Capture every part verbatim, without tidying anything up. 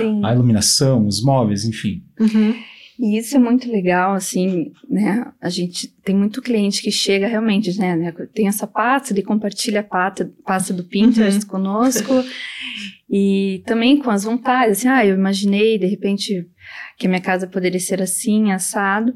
Sim. a iluminação, os móveis, enfim. Uhum. E isso é muito legal, assim, né? A gente tem muito cliente que chega realmente, né? né tem essa pasta, ele compartilha a pasta, pasta do Pinterest uhum. conosco. E também com as vontades, assim, ah, eu imaginei, de repente, que a minha casa poderia ser assim, assado.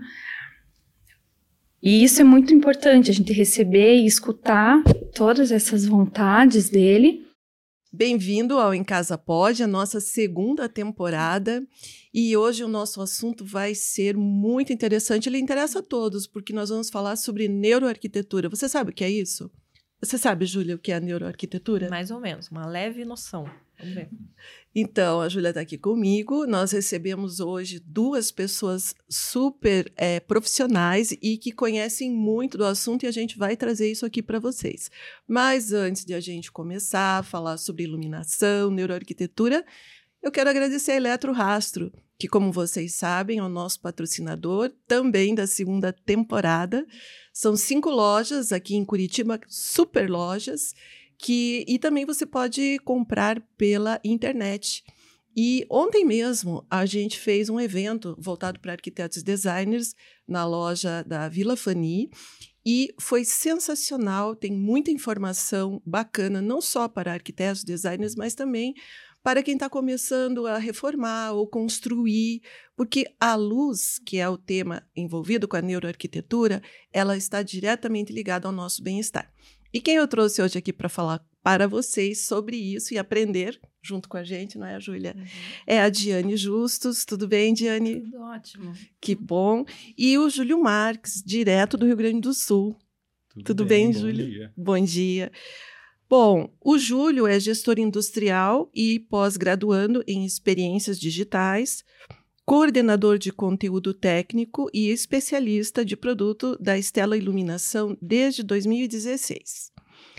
E isso é muito importante, a gente receber e escutar todas essas vontades dele. Bem-vindo ao Em Casa Pode, a nossa segunda temporada. E hoje o nosso assunto vai ser muito interessante. Ele interessa a todos, porque nós vamos falar sobre neuroarquitetura. Você sabe o que é isso? Você sabe, Júlia, o que é a neuroarquitetura? Mais ou menos, uma leve noção. Vamos ver. Então, a Júlia está aqui comigo. Nós recebemos hoje duas pessoas super é, profissionais e que conhecem muito do assunto e a gente vai trazer isso aqui para vocês. Mas antes de a gente começar a falar sobre iluminação, neuroarquitetura, eu quero agradecer a Eletro Rastro, que, como vocês sabem, é o nosso patrocinador também da segunda temporada. São cinco lojas aqui em Curitiba, super lojas, que, e também você pode comprar pela internet. E ontem mesmo a gente fez um evento voltado para arquitetos e designers na loja da Vila Fani e foi sensacional, tem muita informação bacana, não só para arquitetos e designers, mas também para quem está começando a reformar ou construir, porque a luz, que é o tema envolvido com a neuroarquitetura, ela está diretamente ligada ao nosso bem-estar. E quem eu trouxe hoje aqui para falar para vocês sobre isso e aprender junto com a gente, não é, Júlia? Uhum. É a Diane Justus. Tudo bem, Diane? Tudo ótimo. Que bom. E o Júlio Marques, direto do Rio Grande do Sul. Tudo, Tudo bem, bem Júlio? Bom dia. Bom dia. Bom, o Júlio é gestor industrial e pós-graduando em experiências digitais, coordenador de conteúdo técnico e especialista de produto da Stella Iluminação desde dois mil e dezesseis.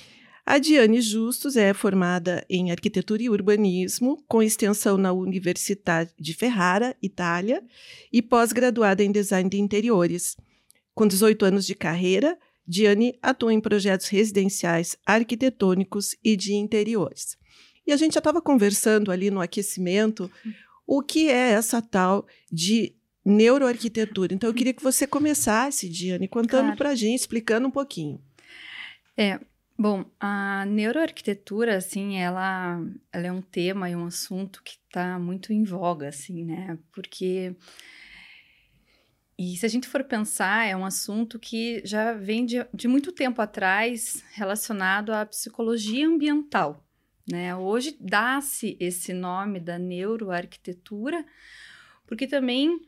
A Diane Justus é formada em arquitetura e urbanismo, com extensão na Universidade de Ferrara, Itália, e pós-graduada em design de interiores. Com dezoito anos de carreira, Diane atua em projetos residenciais, arquitetônicos e de interiores. E a gente já estava conversando ali no aquecimento o que é essa tal de neuroarquitetura. Então, eu queria que você começasse, Diane, contando claro. Para a gente, explicando um pouquinho. É, bom, a neuroarquitetura, assim, ela, ela é um tema e um assunto que está muito em voga, assim, né? Porque... E se a gente for pensar, é um assunto que já vem de, de muito tempo atrás relacionado à psicologia ambiental, né? Hoje dá-se esse nome da neuroarquitetura, porque também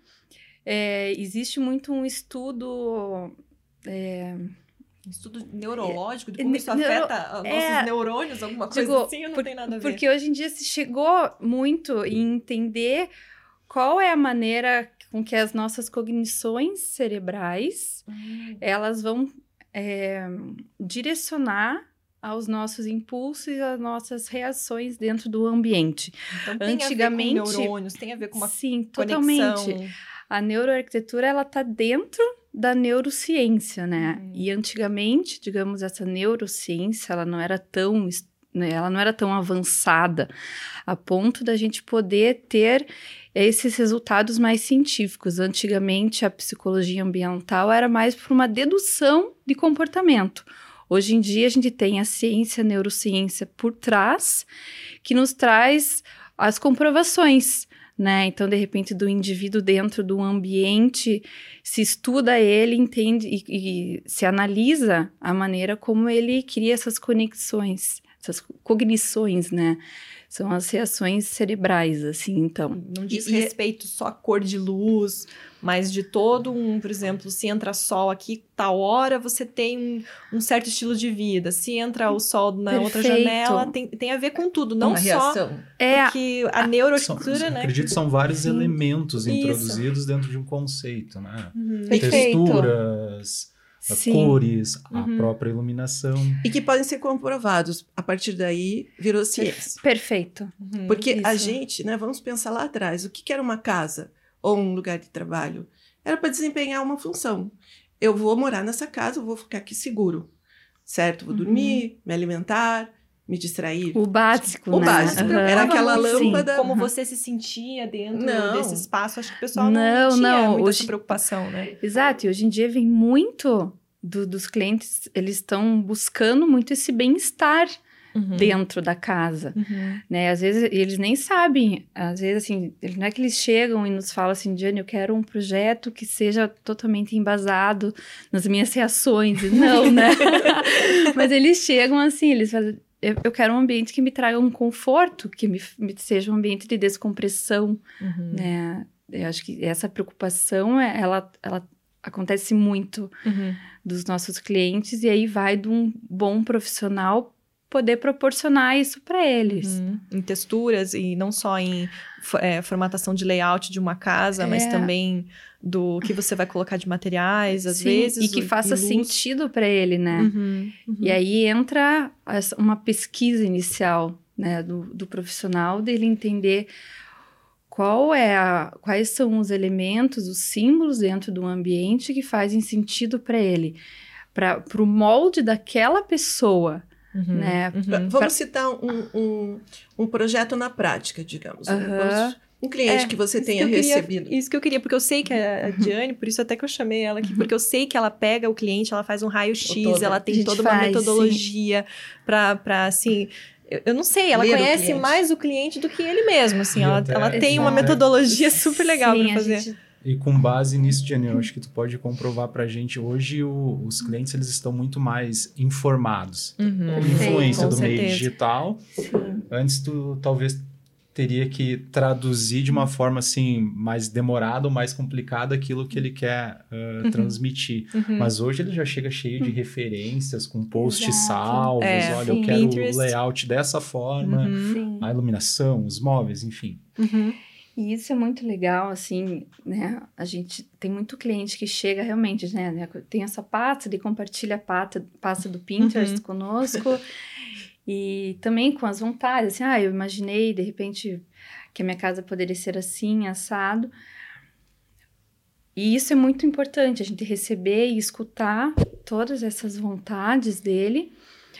é, existe muito um estudo... É, estudo neurológico, de como é, isso neuro, afeta os é, nossos neurônios, alguma coisa digo, assim, ou não por, tem nada a ver? Porque hoje em dia se chegou muito em entender qual é a maneira com que as nossas cognições cerebrais, uhum. elas vão é, direcionar aos nossos impulsos e às nossas reações dentro do ambiente. Então, tem Antigamente, a ver com neurônios, tem a ver com uma sim, conexão. Totalmente. A neuroarquitetura, ela está dentro da neurociência, né? Uhum. E antigamente, digamos, essa neurociência, ela não era tão... ela não era tão avançada a ponto da gente poder ter esses resultados mais científicos. Antigamente, a psicologia ambiental era mais por uma dedução de comportamento. Hoje em dia, a gente tem a ciência, a neurociência por trás, que nos traz as comprovações, né? Então, de repente, do indivíduo dentro do ambiente, se estuda ele, entende e, e se analisa a maneira como ele cria essas conexões, essas cognições, né? São as reações cerebrais, assim, então. Não diz e, respeito só à cor de luz, mas de todo um, por exemplo, se entra sol aqui, tal hora, você tem um, um certo estilo de vida. Se entra o sol na Perfeito. Outra janela, tem, tem a ver com tudo, não Uma só... reação. É, porque a neuroarquitetura, são, né? Acredito que são vários Sim. elementos Isso. introduzidos dentro de um conceito, né? Uhum. Texturas... Sim. cores, a Uhum. própria iluminação. E que podem ser comprovados. A partir daí, virou ciência. Perfeito. Uhum. Porque Isso. a gente, né, vamos pensar lá atrás, o que, que era uma casa ou um lugar de trabalho? Era para desempenhar uma função. Eu vou morar nessa casa, eu vou ficar aqui seguro, certo? Vou uhum. dormir, me alimentar, me distrair? O básico, O né? básico. Aham. Era aquela Sim. lâmpada. Como você se sentia dentro Não. desse espaço. Acho que o pessoal Não, não, tinha não, muita hoje- essa preocupação, né? Exato, e hoje em dia vem muito do- dos clientes, eles estão buscando muito esse bem-estar Uhum. dentro da casa, Uhum. né? Às vezes eles nem sabem, às vezes assim, não é que eles chegam e nos falam assim, Diane, eu quero um projeto que seja totalmente embasado nas minhas reações, e não, né? Mas eles chegam assim, eles falam, eu, eu quero um ambiente que me traga um conforto, que me, me seja um ambiente de descompressão, Uhum. né? Eu acho que essa preocupação, é- ela, ela acontece muito Uhum. dos nossos clientes, e aí vai de um bom profissional poder proporcionar isso para eles. Uhum. Em texturas e não só em fo- é, formatação de layout de uma casa, mas É. também do que você vai colocar de materiais, às Sim, vezes. e que o- faça luz. sentido para ele, né? Uhum. Uhum. E aí entra essa- uma pesquisa inicial, né, do, do profissional, dele entender qual é a, quais são os elementos, os símbolos dentro do ambiente que fazem sentido para ele, para o molde daquela pessoa, Uhum. né? Uhum. Vamos Pra- citar um, um, um projeto na prática, digamos. Aham. Vamos- Um cliente É, que você isso tenha que eu queria- recebido. Isso que eu queria, porque eu sei que a a Diane, por isso até que eu chamei ela aqui, porque eu sei que ela pega o cliente, ela faz um raio-x, Toda. ela A tem gente toda uma faz, metodologia pra, pra, assim... Eu, eu não sei, ela Ler o conhece cliente. mais o cliente do que ele mesmo, assim. E Ela, até- ela tem uma Exato. metodologia super legal Sim, pra a fazer. gente- E com base nisso, Jenny, eu acho que tu pode comprovar pra gente, hoje o- os clientes eles estão muito mais informados. Uhum. Por influência Com do meio certeza. digital, sim. antes tu talvez teria que traduzir de uma forma assim mais demorada ou mais complicada aquilo que ele quer uh, Uhum. transmitir. Uhum. Mas hoje ele já chega cheio de referências, com posts Exato. salvos, É, olha, sim. eu quero Pinterest. o layout dessa forma, Uhum. Sim. a iluminação, os móveis, enfim. Uhum. E isso é muito legal, assim, né? A gente tem muito cliente que chega realmente, né? né, Tem essa pasta de compartilha a pasta, pasta do Pinterest Uhum. conosco. E também com as vontades, assim, ah, eu imaginei, de repente, que a minha casa poderia ser assim, assado. E isso é muito importante, a gente receber e escutar todas essas vontades dele,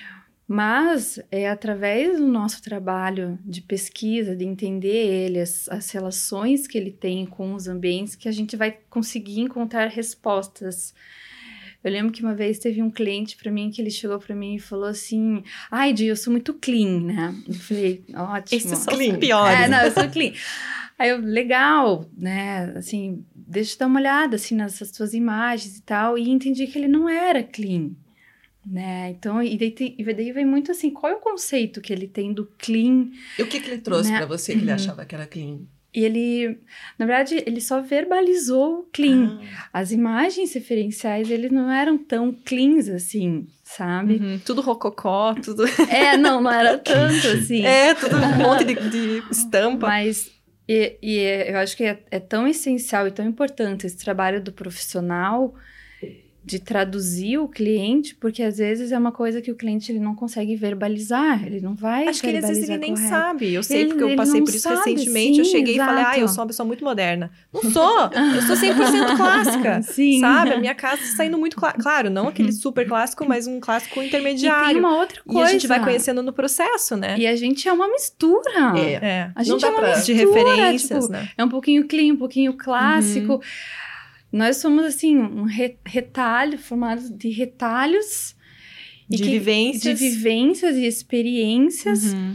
mas é através do nosso trabalho de pesquisa, de entender ele, as, as relações que ele tem com os ambientes, que a gente vai conseguir encontrar respostas. Eu lembro que uma vez teve um cliente para mim que ele chegou para mim e falou assim: ai, Di, eu sou muito clean, né? Eu falei, ótimo. Esses são Clean. os piores. É, não, eu sou clean. Aí eu, legal, né? Assim, deixa eu dar uma olhada assim nessas tuas imagens e tal. E entendi que ele não era clean, né? Então, e daí, tem- e daí vem muito assim, qual é o conceito que ele tem do clean? E o que, que ele trouxe Né? pra você que ele Uhum. achava que era clean? E ele, na verdade, ele só verbalizou o clean. Ah, As imagens referenciais, eles não eram tão cleans assim, sabe? Uhum. Tudo rococó, tudo... É, não, não era tanto assim. É, tudo um monte de, de estampa. Mas e, e é- eu acho que é, é tão essencial e tão importante esse trabalho do profissional de traduzir o cliente, porque às vezes é uma coisa que o cliente ele não consegue verbalizar, ele não vai Acho que ele, às vezes ele nem correto. sabe. Eu sei Ele- porque eu ele passei não por isso sabe, recentemente. eu sim, cheguei e falei, ah, eu exato. sou uma pessoa muito moderna. Não sou! Eu sou cem por cento clássica. Sim. Sabe? A minha casa tá saindo muito clá- claro, não aquele super clássico, mas um clássico E intermediário. tem uma outra E coisa. a gente vai conhecendo no processo, né? E a gente é uma mistura. É. É. A Não gente dá é uma pra- mistura, De referências, tipo, né? é um pouquinho clean, um pouquinho clássico. Uhum. Nós somos, assim, um re- retalho, formado de retalhos. e De que- vivências. De vivências e experiências. Uhum.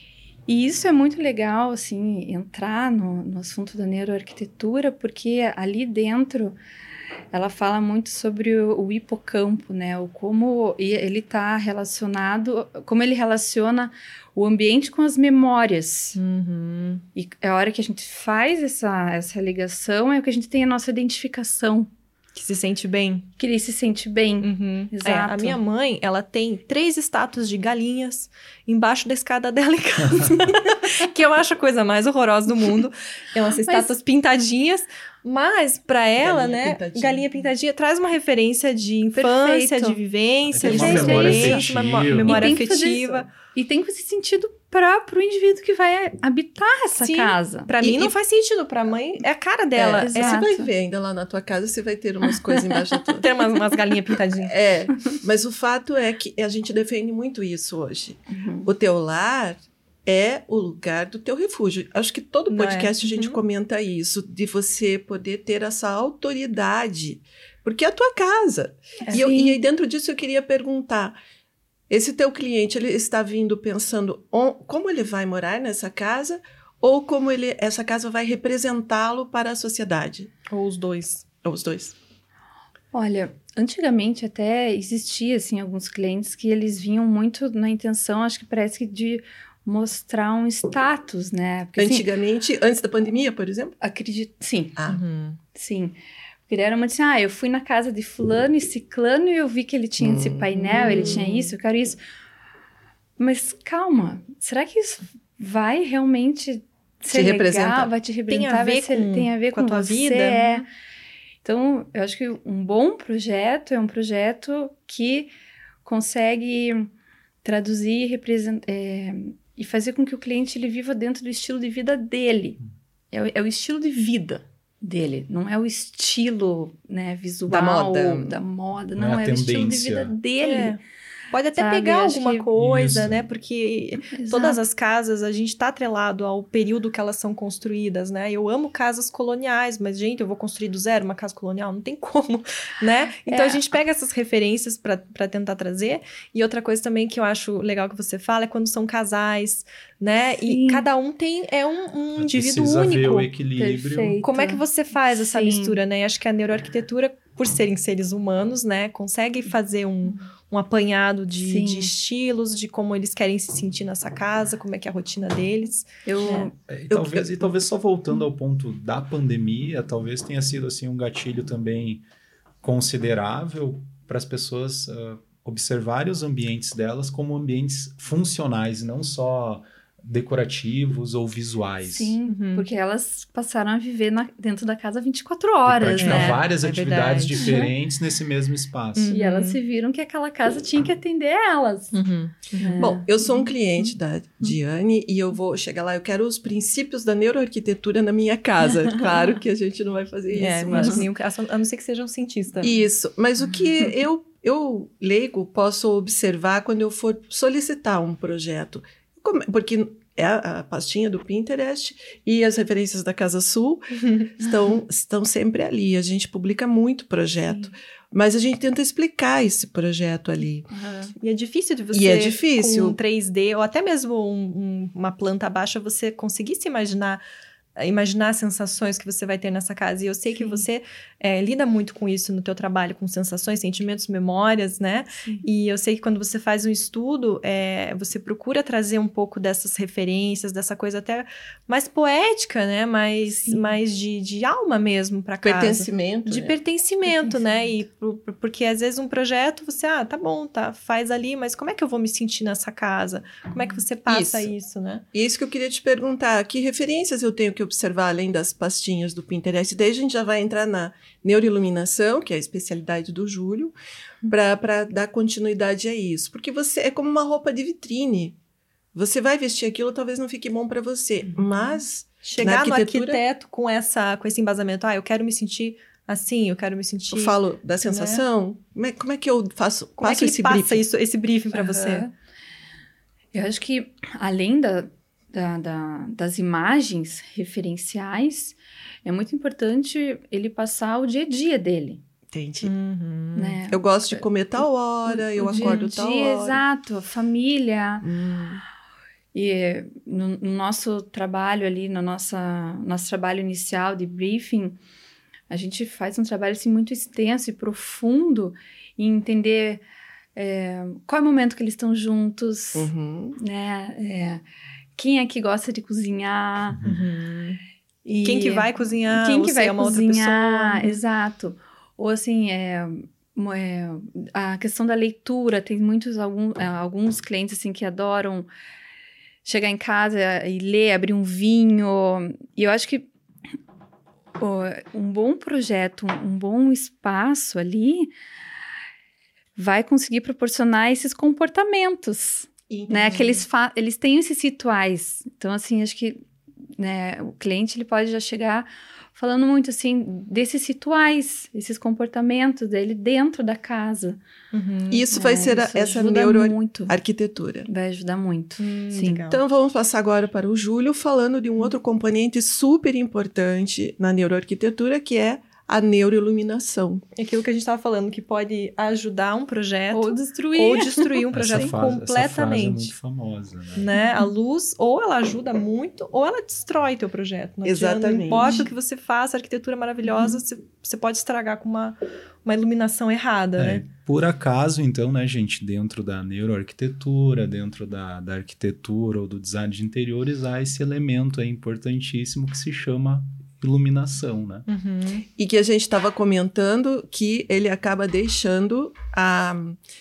E isso é muito legal, assim, entrar no, no assunto da neuroarquitetura, porque ali dentro ela fala muito sobre o, o hipocampo, né? O como e- ele está relacionado, como ele relaciona o ambiente com as memórias. Uhum. E a hora que a gente faz essa, essa ligação é que a gente tem a nossa identificação, Que se sente bem. que ele se sente bem. Uhum. Exato. É, a minha mãe, ela tem três estátuas de galinhas embaixo da escada dela em casa. Que eu acho a coisa mais horrorosa do mundo. Elas Mas- estátuas pintadinhas, Mas, para ela, Galinha né, Pintadinha. Galinha Pintadinha traz uma referência de infância, Perfeito. de vivência, Tem de uma memória experiência, uma afetiva. memória E tem que fazer afetiva. E tem que fazer sentido para o indivíduo que vai habitar essa Sim. casa. Pra E- mim não e- faz sentido, pra mãe é a cara dela. É, É, você exato. vai ver ainda lá na tua casa, você vai ter umas coisas embaixo da tua... ter umas, umas galinhas pintadinhas. É, mas o fato é que a gente defende muito isso hoje. Uhum. O teu lar é o lugar do teu refúgio. Acho que todo Não é? podcast a gente Uhum. comenta isso, de você poder ter essa autoridade, porque é a tua casa. É. E, eu, Sim. e aí dentro disso eu queria perguntar, esse teu cliente, ele está vindo pensando on- como ele vai morar nessa casa ou como ele, essa casa vai representá-lo para a sociedade? Ou os dois. Ou os dois? Olha, antigamente até existia, assim, alguns clientes que eles vinham muito na intenção, acho que parece que de mostrar um status, né? Porque, assim, Antigamente, antes da pandemia, por exemplo? acredito, sim, Ah, Uhum. sim. Porque ele era muito assim, ah, eu fui na casa de fulano e ciclano e eu vi que ele tinha esse Hum. painel, ele tinha isso, eu quero isso. Mas calma, será que isso vai realmente ser legal? representar? Vai te Tem representar? a ver vai ser- com- tem a ver com com, a tua você, vida? é. Então, eu acho que um bom projeto é um projeto que consegue traduzir represent, é, e fazer com que o cliente ele viva dentro do estilo de vida dele. É, o- é o estilo de vida dele, não é o estilo, né, visual Da moda. da moda, Não não, é a é o estilo de tendência. vida dele. É. Pode até Sabe, pegar acho alguma que- coisa, Isso. né? Porque Exato. todas as casas, a gente tá atrelado ao período que elas são construídas, né? Eu amo casas coloniais, mas, gente, eu vou construir do zero uma casa colonial? Não tem como, né? Então, É. a gente pega essas referências pra pra tentar trazer. E outra coisa também que eu acho legal que você fala é quando são casais, né? Sim. E cada um tem, é um, um indivíduo Precisa ver único. o equilíbrio. Perfeito. Como é que você faz essa Sim. mistura, né? E acho que a neuroarquitetura, por serem seres humanos, né, consegue fazer um, um apanhado de, Sim. de estilos, de como eles querem se sentir nessa casa, como é que é a rotina deles. Eu, É, e, Eu- talvez, e talvez só voltando ao ponto da pandemia, talvez tenha sido assim um gatilho também considerável para as pessoas ah, observarem os ambientes delas como ambientes funcionais, não só decorativos ou visuais. sim, Uhum. porque elas passaram a viver na- dentro da casa vinte e quatro E horas, praticar né? várias É atividades verdade. diferentes nesse mesmo espaço. Uhum. E elas se viram que aquela casa tinha que atender elas. Uhum. né? Bom, eu sou um cliente da Diane e eu vou chegar lá, eu quero os princípios da neuroarquitetura na minha casa. Claro que a gente não vai fazer isso, É, mas... mas nenhum, a não ser que seja um cientista. Isso, mas o que eu, eu, leigo, posso observar quando eu for solicitar um projeto? Como- Porque é a, a pastinha do Pinterest e as referências da Casa Sul estão, estão sempre ali. A gente publica muito projeto, mas a gente tenta explicar esse projeto ali. Aham. E é difícil de você, E é difícil. com um três D, ou até mesmo um- um- uma planta baixa, você conseguir se imaginar, imaginar as sensações que você vai ter nessa casa. E eu sei que Sim. você é, lida muito com isso no teu trabalho, com sensações, sentimentos, memórias, né? Sim. E eu sei que quando você faz um estudo, é, você procura trazer um pouco dessas referências, dessa coisa até mais poética, né? Mais, Sim. mais de, de alma mesmo para casa. Pertencimento. De né? pertencimento, né? E pro- pro- porque às vezes um projeto você, ah, tá bom, tá, faz ali, mas como é que eu vou me sentir nessa casa? Como é que você passa Isso. isso, né? E é isso que eu queria te perguntar, que referências eu tenho que observar além das pastinhas do Pinterest? Daí a gente já vai entrar na neuroiluminação, que é a especialidade do Júlio, para dar continuidade a isso. Porque você é como uma roupa de vitrine. Você vai vestir aquilo, talvez não fique bom para você, mas Chegar no arquitetura- arquiteto com essa com esse embasamento, ah, eu quero me sentir assim, eu quero me sentir. eu falo da sensação, como, é, como é que eu faço, Como é passo que ele esse passa briefing? isso, esse briefing para você? Aham. Eu acho que, além da, da- da- das imagens referenciais, é muito importante ele passar o dia a dia dele, Entendi. Uhum. né? Eu gosto de comer tal hora, eu O dia a acordo tal dia, hora. exato, a família. Hum, E no, no nosso trabalho ali, no nossa, nosso trabalho inicial de briefing, a gente faz um trabalho assim, muito extenso e profundo em entender é, qual é o momento que eles estão juntos, uhum. né? É, quem é que gosta de cozinhar. Uhum. E Quem que vai cozinhar? quem ou que se vai é uma cozinhar, outra pessoa. exato. Ou assim, é, mo- é, a questão da leitura, tem muitos, algum, é, alguns clientes assim que adoram chegar em casa e ler, abrir um vinho. E eu acho que um bom projeto, um bom espaço ali vai conseguir proporcionar esses comportamentos, uhum. né? Que eles, fa- eles têm esses rituais. Então, assim, acho que, né, o cliente ele pode já chegar falando muito, assim, desses rituais, esses comportamentos dele dentro da casa. Uhum. Isso vai é, ser a, essa neuroarquitetura. Vai ajudar muito, hum, sim. Legal. Então, vamos passar agora para o Júlio, falando de um outro componente super importante na neuroarquitetura, que é a neuroiluminação. Aquilo que a gente estava falando, que pode ajudar um projeto... Ou destruir. Ou destruir um projeto essa fase, completamente. Essa frase é muito famosa, né? né? A luz, ou ela ajuda muito, ou ela destrói teu projeto. Não Exatamente. Adianta, não importa o que você faça, a arquitetura maravilhosa, uhum. você, você pode estragar com uma, uma iluminação errada, é, né? Por acaso, então, né, gente, dentro da neuroarquitetura, dentro da, da arquitetura ou do design de interiores, há esse elemento aí importantíssimo que se chama iluminação, né? Uhum. E que a gente estava comentando que ele acaba deixando a,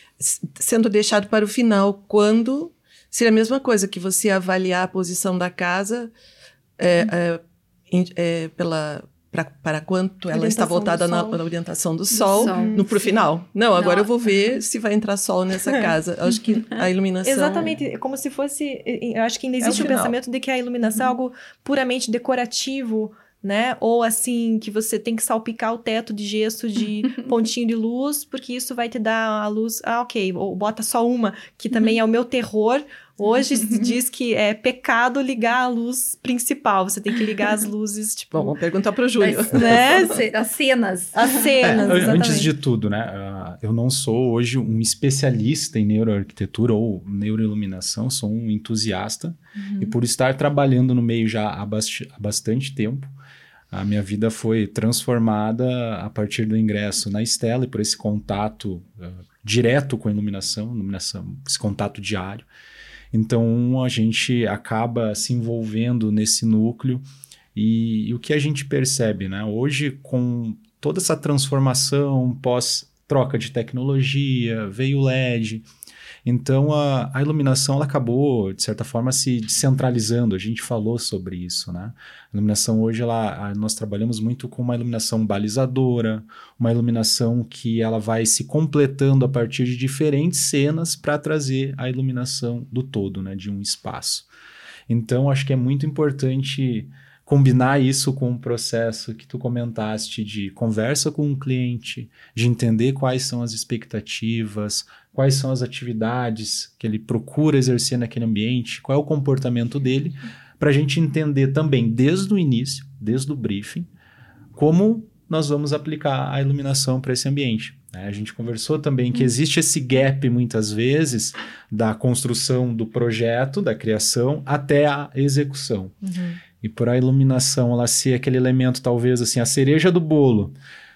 sendo deixado para o final, quando seria a mesma coisa que você avaliar a posição da casa é, uhum. é, é, pela pra, para quanto ela está voltada na, na orientação do sol, do sol. no pro final. Não, agora Não. eu vou ver se vai entrar sol nessa casa. Eu acho que a iluminação... Exatamente, é como se fosse... Eu acho que ainda existe é o, o pensamento de que a iluminação uhum. é algo puramente decorativo, né? Ou assim, que você tem que salpicar o teto de gesso de pontinho de luz, porque isso vai te dar a luz... Ah, ok, ou bota só uma, que também é o meu terror. Hoje se diz que é pecado ligar a luz principal. Você tem que ligar as luzes, tipo... Bom, vamos perguntar para o Júlio. Né? As cenas. As cenas, é, exatamente. Antes de tudo, né? Uh, eu não sou hoje um especialista em neuroarquitetura ou neuroiluminação, sou um entusiasta. Uhum. E por estar trabalhando no meio já há, bast- há bastante tempo, a minha vida foi transformada a partir do ingresso na Stella e por esse contato uh, direto com a iluminação, iluminação, esse contato diário. Então, a gente acaba se envolvendo nesse núcleo e, e o que a gente percebe, né? Hoje, com toda essa transformação pós-troca de tecnologia, veio o L E D. Então, a, a iluminação ela acabou, de certa forma, se descentralizando. A gente falou sobre isso, né? A iluminação hoje, ela, a, nós trabalhamos muito com uma iluminação balizadora, uma iluminação que ela vai se completando a partir de diferentes cenas para trazer a iluminação do todo, né? De um espaço. Então, acho que é muito importante combinar isso com o processo que tu comentaste de conversa com o cliente, de entender quais são as expectativas, quais são as atividades que ele procura exercer naquele ambiente, qual é o comportamento dele, para a gente entender também desde o início, desde o briefing, como nós vamos aplicar a iluminação para esse ambiente. A gente conversou também que existe esse gap, muitas vezes, da construção do projeto, da criação, até a execução. Uhum. E por a iluminação ela ser aquele elemento, talvez, assim, a cereja do bolo,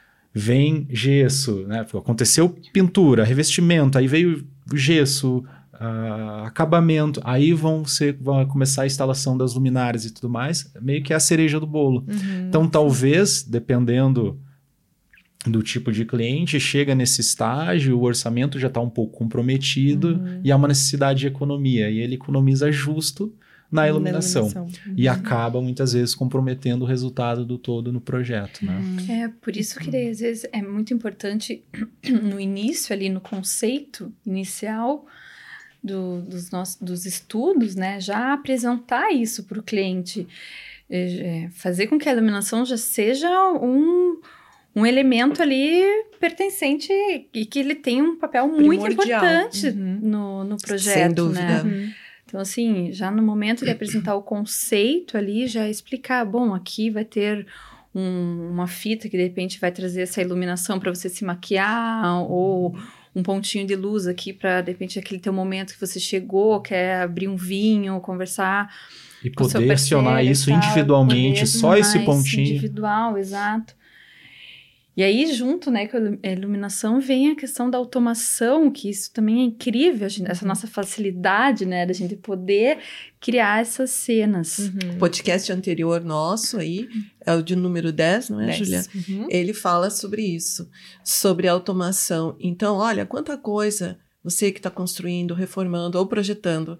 vem gesso, né? Aconteceu pintura, revestimento, aí veio gesso, uh, acabamento, aí vão, ser, vão começar a instalação das luminárias e tudo mais, meio que é a cereja do bolo. Uhum. Então, talvez, dependendo do tipo de cliente, chega nesse estágio, o orçamento já está um pouco comprometido uhum. e há uma necessidade de economia, e ele economiza justo na iluminação, na iluminação. Uhum. E acaba muitas vezes comprometendo o resultado do todo no projeto, né? É, por isso que daí, às vezes é muito importante no início ali, no conceito inicial do, dos, nossos, dos estudos, né, já apresentar isso para o cliente, é, fazer com que a iluminação já seja um, um elemento ali pertencente e que ele tenha um papel muito Primordial. importante uhum. no, no projeto, sem dúvida. Né? Uhum. Então, assim, já no momento de apresentar o conceito ali, já explicar, bom, aqui vai ter um, uma fita que de repente vai trazer essa iluminação para você se maquiar, ou um pontinho de luz aqui para, de repente, aquele teu momento que você chegou, quer abrir um vinho, conversar. E poder acionar isso tal, individualmente, só esse pontinho. Individual, exato. E aí, junto, né, com a iluminação, vem a questão da automação, que isso também é incrível, gente, essa nossa facilidade, né, da gente poder criar essas cenas. Uhum. O podcast anterior nosso aí, é o de número dez, não é, dez. Julia? Uhum. Ele fala sobre isso, sobre automação. Então, olha, quanta coisa você que está construindo, reformando ou projetando,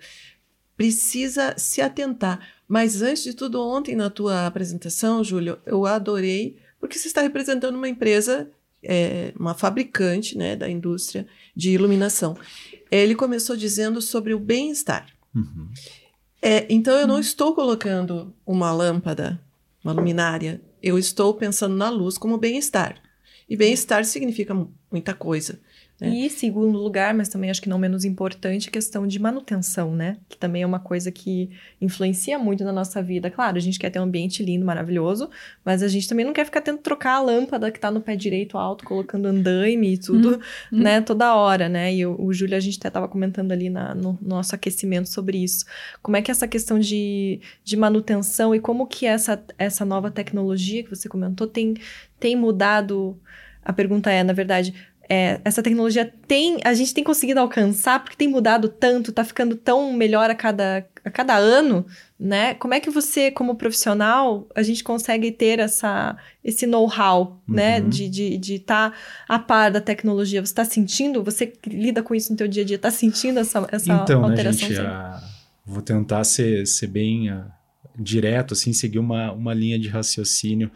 precisa se atentar. Mas, antes de tudo, ontem na tua apresentação, Júlio, eu adorei porque você está representando uma empresa, é, uma fabricante, né, da indústria de iluminação. Ele começou dizendo sobre o bem-estar. Uhum. É, então, eu não estou colocando uma lâmpada, uma luminária, eu estou pensando na luz como bem-estar. E bem-estar significa muita coisa. É. E segundo lugar, mas também acho que não menos importante, a questão de manutenção, né? Que também é uma coisa que influencia muito na nossa vida. Claro, a gente quer ter um ambiente lindo, maravilhoso, mas a gente também não quer ficar tendo que trocar a lâmpada que tá no pé direito alto, colocando andaime e tudo, hum, né? Hum. Toda hora, né? E o, o Júlio, a gente até tava comentando ali na, no, no nosso aquecimento sobre isso. Como é que essa questão de, de manutenção e como que essa, essa nova tecnologia que você comentou tem, tem mudado... A pergunta é, na verdade... É, essa tecnologia tem, a gente tem conseguido alcançar porque tem mudado tanto, tá ficando tão melhor a cada, a cada ano, né? Como é que você, como profissional, a gente consegue ter essa, esse know-how, uhum. né? De de de estar a par da tecnologia. Você está sentindo? Você que lida com isso no teu dia a dia, está sentindo essa, essa então, alteração? Então, né, gente, a... vou tentar ser, ser bem uh, direto, assim, seguir uma, uma linha de raciocínio.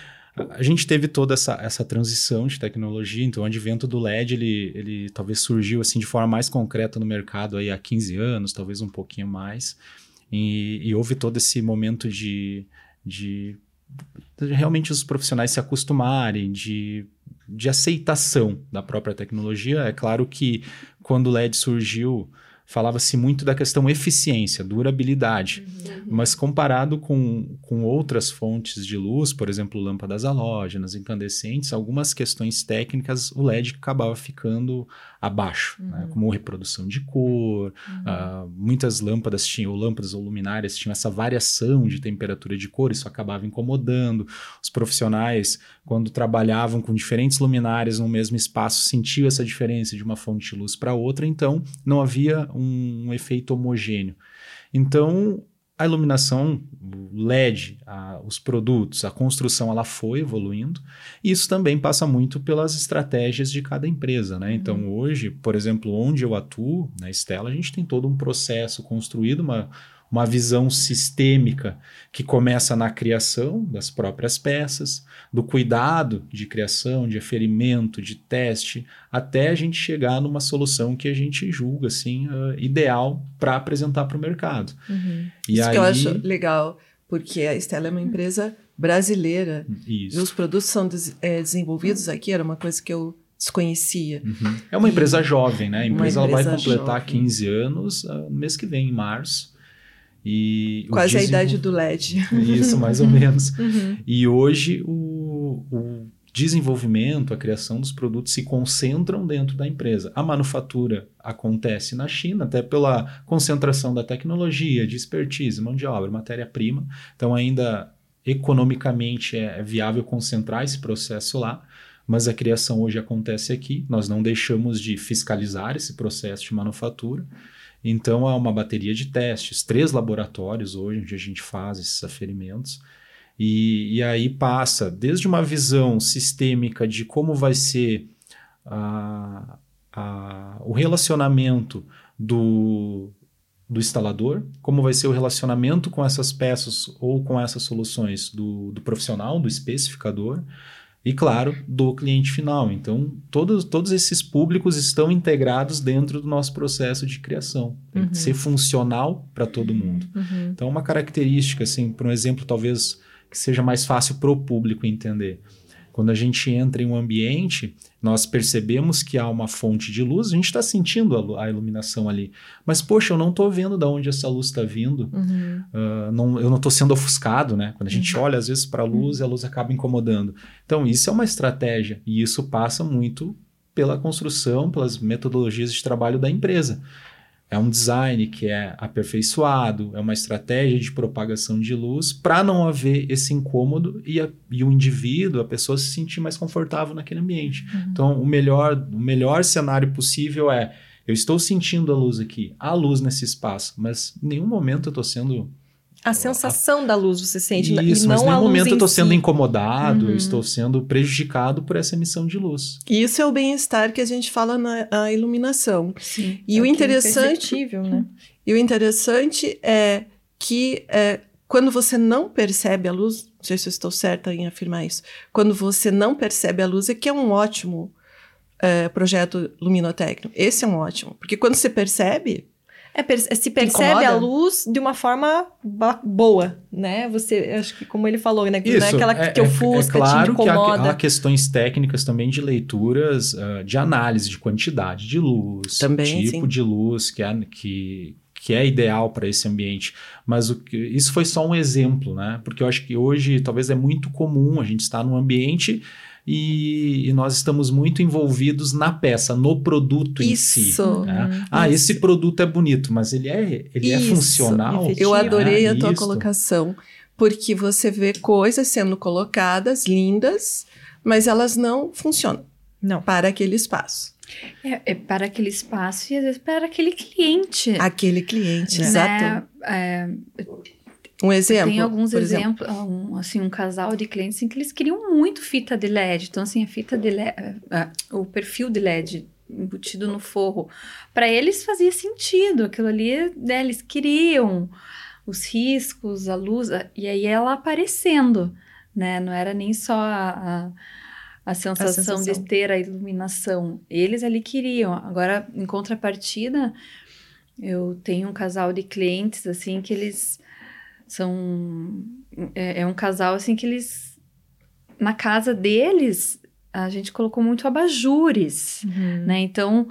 A gente teve toda essa, essa transição de tecnologia, então o advento do L E D, ele, ele talvez surgiu assim de forma mais concreta no mercado aí há quinze anos, talvez um pouquinho mais, e, e houve todo esse momento de, de, de realmente os profissionais se acostumarem, de, de aceitação da própria tecnologia. É claro que quando o L E D surgiu, falava-se muito da questão eficiência, durabilidade, uhum. mas comparado com, com outras fontes de luz, por exemplo, lâmpadas halógenas, incandescentes, algumas questões técnicas, o L E D acabava ficando abaixo, uhum. né? Como reprodução de cor, uhum. uh, muitas lâmpadas tinham, ou lâmpadas ou luminárias tinham essa variação de temperatura de cor, isso acabava incomodando. Os profissionais, quando trabalhavam com diferentes luminárias no mesmo espaço, sentiam essa diferença de uma fonte de luz para outra, então não havia um, um efeito homogêneo. Então, a iluminação, o L E D, a, os produtos, a construção, ela foi evoluindo, e isso também passa muito pelas estratégias de cada empresa, né? Uhum. Então, hoje, por exemplo, onde eu atuo, na Stella, a gente tem todo um processo construído, uma, uma visão sistêmica que começa na criação das próprias peças, do cuidado de criação, de aferimento, de teste, até a gente chegar numa solução que a gente julga assim, uh, ideal para apresentar para o mercado. Uhum. E Isso aí... que eu acho legal, porque a Stella é uma empresa brasileira. Isso. E os produtos são des- é, desenvolvidos aqui, era uma coisa que eu desconhecia. Uhum. É uma e... empresa jovem, né? A empresa, ela vai completar jovem. quinze anos uh, no mês que vem, em março. E Quase desenvol... a idade do L E D. Isso, mais ou menos. Uhum. E hoje o, o desenvolvimento, a criação dos produtos se concentram dentro da empresa. A manufatura acontece na China, até pela concentração da tecnologia, de expertise, mão de obra, matéria-prima. Então ainda economicamente é viável concentrar esse processo lá, mas a criação hoje acontece aqui. Nós não deixamos de fiscalizar esse processo de manufatura. Então, há uma bateria de testes, três laboratórios hoje, onde a gente faz esses aferimentos, e, e aí passa desde uma visão sistêmica de como vai ser a, a, o relacionamento do, do instalador, como vai ser o relacionamento com essas peças ou com essas soluções do, do profissional, do especificador, e, claro, do cliente final. Então, todos, todos esses públicos estão integrados dentro do nosso processo de criação. Tem uhum. que ser funcional para todo mundo. Uhum. Então, uma característica, assim, por um exemplo, talvez que seja mais fácil para o público entender. Quando a gente entra em um ambiente, nós percebemos que há uma fonte de luz, a gente está sentindo a, a iluminação ali. Mas, poxa, eu não estou vendo de onde essa luz está vindo. Uhum. Uh, não, eu não estou sendo ofuscado, né? Quando a gente uhum. olha, às vezes, para a luz, uhum. a luz acaba incomodando. Então, isso é uma estratégia. E isso passa muito pela construção, pelas metodologias de trabalho da empresa. É um design que é aperfeiçoado, é uma estratégia de propagação de luz para não haver esse incômodo e, a, e o indivíduo, a pessoa se sentir mais confortável naquele ambiente. Uhum. Então, o melhor, o melhor cenário possível é, eu estou sentindo a luz aqui, há luz nesse espaço, mas em nenhum momento eu estou sendo... A sensação a... da luz você sente, Isso, e não mas em nenhum a luz momento em eu estou si. sendo incomodado, uhum. eu estou sendo prejudicado por essa emissão de luz. E isso é o bem-estar que a gente fala na a iluminação. Sim, e é o interessante, né? E o interessante é que é, quando você não percebe a luz, não sei se eu estou certa em afirmar isso, quando você não percebe a luz é que é um ótimo é, projeto luminotécnico. Esse é um ótimo, porque quando você percebe... É, per- se percebe a luz de uma forma ba- boa, né? Você, acho que como ele falou, né? Isso, não é aquela é, que ofusca, é claro te que incomoda. há, há questões técnicas também de leituras, uh, de análise de quantidade de luz, também, tipo sim. de luz que é, que, que é ideal para esse ambiente. Mas o que, isso foi só um exemplo, né? Porque eu acho que hoje talvez é muito comum a gente estar num ambiente... E, e nós estamos muito envolvidos na peça, no produto Isso. em si. Né? Uhum. Ah, Isso. esse produto é bonito, mas ele é, ele é funcional? efetivo. Eu adorei é, a tua isso. colocação, porque você vê coisas sendo colocadas, lindas, mas elas não funcionam Não. para aquele espaço. É, é para aquele espaço e às vezes para aquele cliente. Aquele cliente, né? exato. É, Um exemplo, tem alguns por exemplo. exemplos, um, assim, um casal de clientes assim, que eles queriam muito fita de L E D. Então, assim, a fita de L E D, ah, o perfil de L E D embutido no forro, para eles fazia sentido. Aquilo ali, né, eles queriam os riscos, a luz, a, e aí ela aparecendo, né? Não era nem só a, a, a, sensação, a sensação de ter a iluminação. Eles ali queriam. Agora, em contrapartida, eu tenho um casal de clientes, assim, que eles... São, é, é um casal, assim, que eles... Na casa deles, a gente colocou muito abajures, Uhum. né? Então,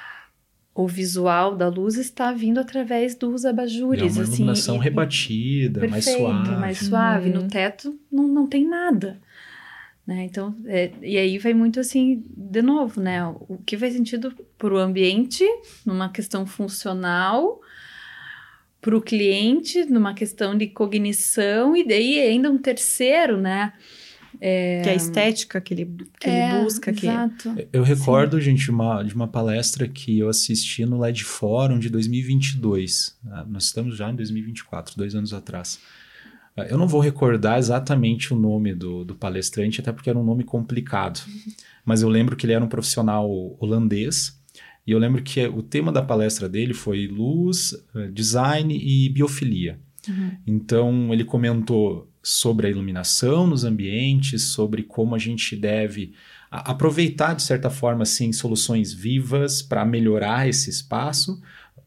o visual da luz está vindo através dos abajures. É uma iluminação assim, e, rebatida, perfeito, mais suave. mais suave. Uhum. No teto, não, não tem nada. Né? Então, é, e aí vai muito assim, de novo, né? O que faz sentido para o ambiente, numa questão funcional... para o cliente, numa questão de cognição, e daí ainda um terceiro, né? É... Que é a estética que ele, que é, ele busca. Exato. Que... Eu recordo, Sim. gente, de uma, de uma palestra que eu assisti no L E D Forum de dois mil e vinte e dois. Ah, nós estamos já em dois mil e vinte e quatro, dois anos atrás. Ah, eu não vou recordar exatamente o nome do, do palestrante, até porque era um nome complicado. Uhum. Mas eu lembro que ele era um profissional holandês. E eu lembro que o tema da palestra dele foi luz, design e biofilia. Uhum. Então, ele comentou sobre a iluminação nos ambientes, sobre como a gente deve a, aproveitar, de certa forma, assim, soluções vivas para melhorar esse espaço,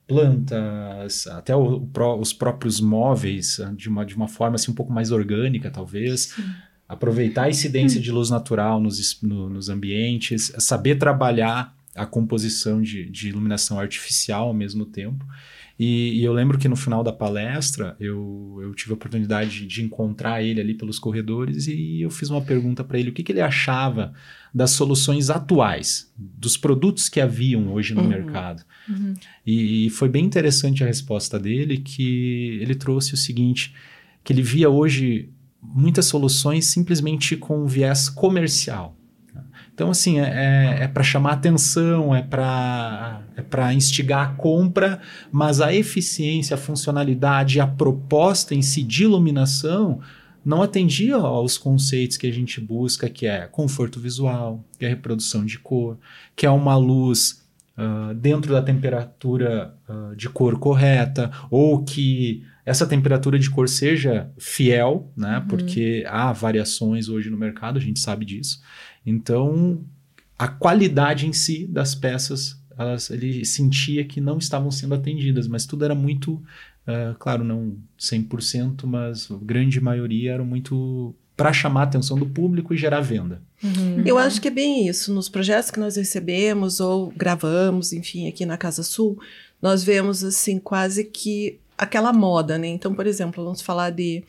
plantas, até o, o, os próprios móveis, de uma, de uma forma assim, um pouco mais orgânica, talvez. Sim. Aproveitar a incidência uhum. de luz natural nos, no, nos ambientes, saber trabalhar a composição de, de iluminação artificial ao mesmo tempo. E, e eu lembro que no final da palestra, eu, eu tive a oportunidade de, de encontrar ele ali pelos corredores e eu fiz uma pergunta para ele, o que, que ele achava das soluções atuais, dos produtos que haviam hoje no uhum. mercado. Uhum. E, e foi bem interessante a resposta dele, que ele trouxe o seguinte, que ele via hoje muitas soluções simplesmente com viés comercial. Então, assim, é, é para chamar atenção, é para é para instigar a compra, mas a eficiência, a funcionalidade, a proposta em si de iluminação não atendia aos conceitos que a gente busca, que é conforto visual, que é reprodução de cor, que é uma luz uh, dentro da temperatura uh, de cor correta, ou que essa temperatura de cor seja fiel, né? Uhum. Porque há variações hoje no mercado, a gente sabe disso. Então, a qualidade em si das peças, elas, ele sentia que não estavam sendo atendidas, mas tudo era muito, uh, claro, não cem por cento, mas a grande maioria era muito para chamar a atenção do público e gerar venda. Uhum. Eu acho que é bem isso. Nos projetos que nós recebemos ou gravamos, enfim, aqui na Casa Sul, nós vemos, assim, quase que aquela moda, né? Então, por exemplo, vamos falar de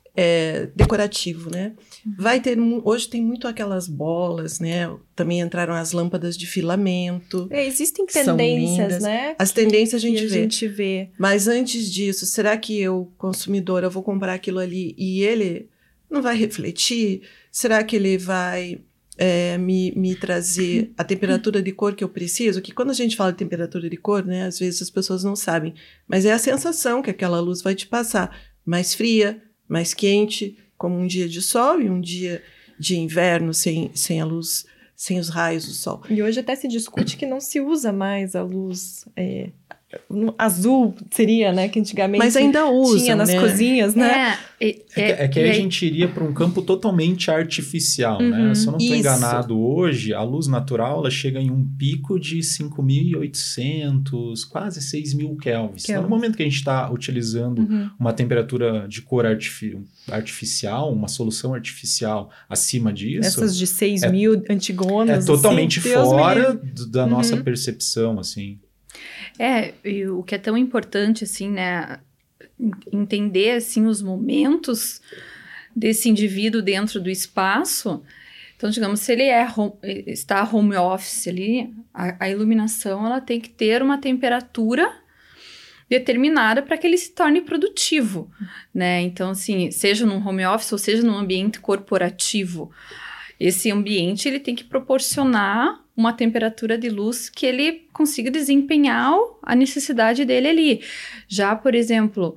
é, decorativo, né? Vai ter, hoje tem muito aquelas bolas, né? Também entraram as lâmpadas de filamento. É, existem tendências, né? As tendências a gente, que a vê. gente vê. Mas antes disso, será que eu, consumidor, eu vou comprar aquilo ali e ele não vai refletir? Será que ele vai é, me, me trazer a temperatura de cor que eu preciso? Que quando a gente fala de temperatura de cor, né? Às vezes as pessoas não sabem. Mas é a sensação que aquela luz vai te passar. Mais fria, mais quente, como um dia de sol e um dia de inverno sem, sem a luz, sem os raios do sol. E hoje até se discute que não se usa mais a luz é, azul seria, né? Que antigamente Mas ainda usam, tinha nas né? cozinhas, né? É, é, É que, é que aí e a gente iria para um campo totalmente artificial, Uhum, né? Se eu não estou isso. enganado hoje, a luz natural ela chega em um pico de cinco mil e oitocentos, quase seis mil kelvins. Então, no momento que a gente está utilizando Uhum. uma temperatura de cor artifi- artificial, uma solução artificial acima disso, Essas de seis é- mil antigonas. é totalmente assim, Deus me fora livre. do- da Uhum. nossa percepção, assim. É, e o que é tão importante, assim, né, entender, assim, os momentos desse indivíduo dentro do espaço. Então, digamos, se ele é home, está home office ali, a, a iluminação, ela tem que ter uma temperatura determinada para que ele se torne produtivo, né? Então, assim, seja num home office ou seja num ambiente corporativo, esse ambiente, ele tem que proporcionar uma temperatura de luz que ele consiga desempenhar a necessidade dele ali. Já, por exemplo,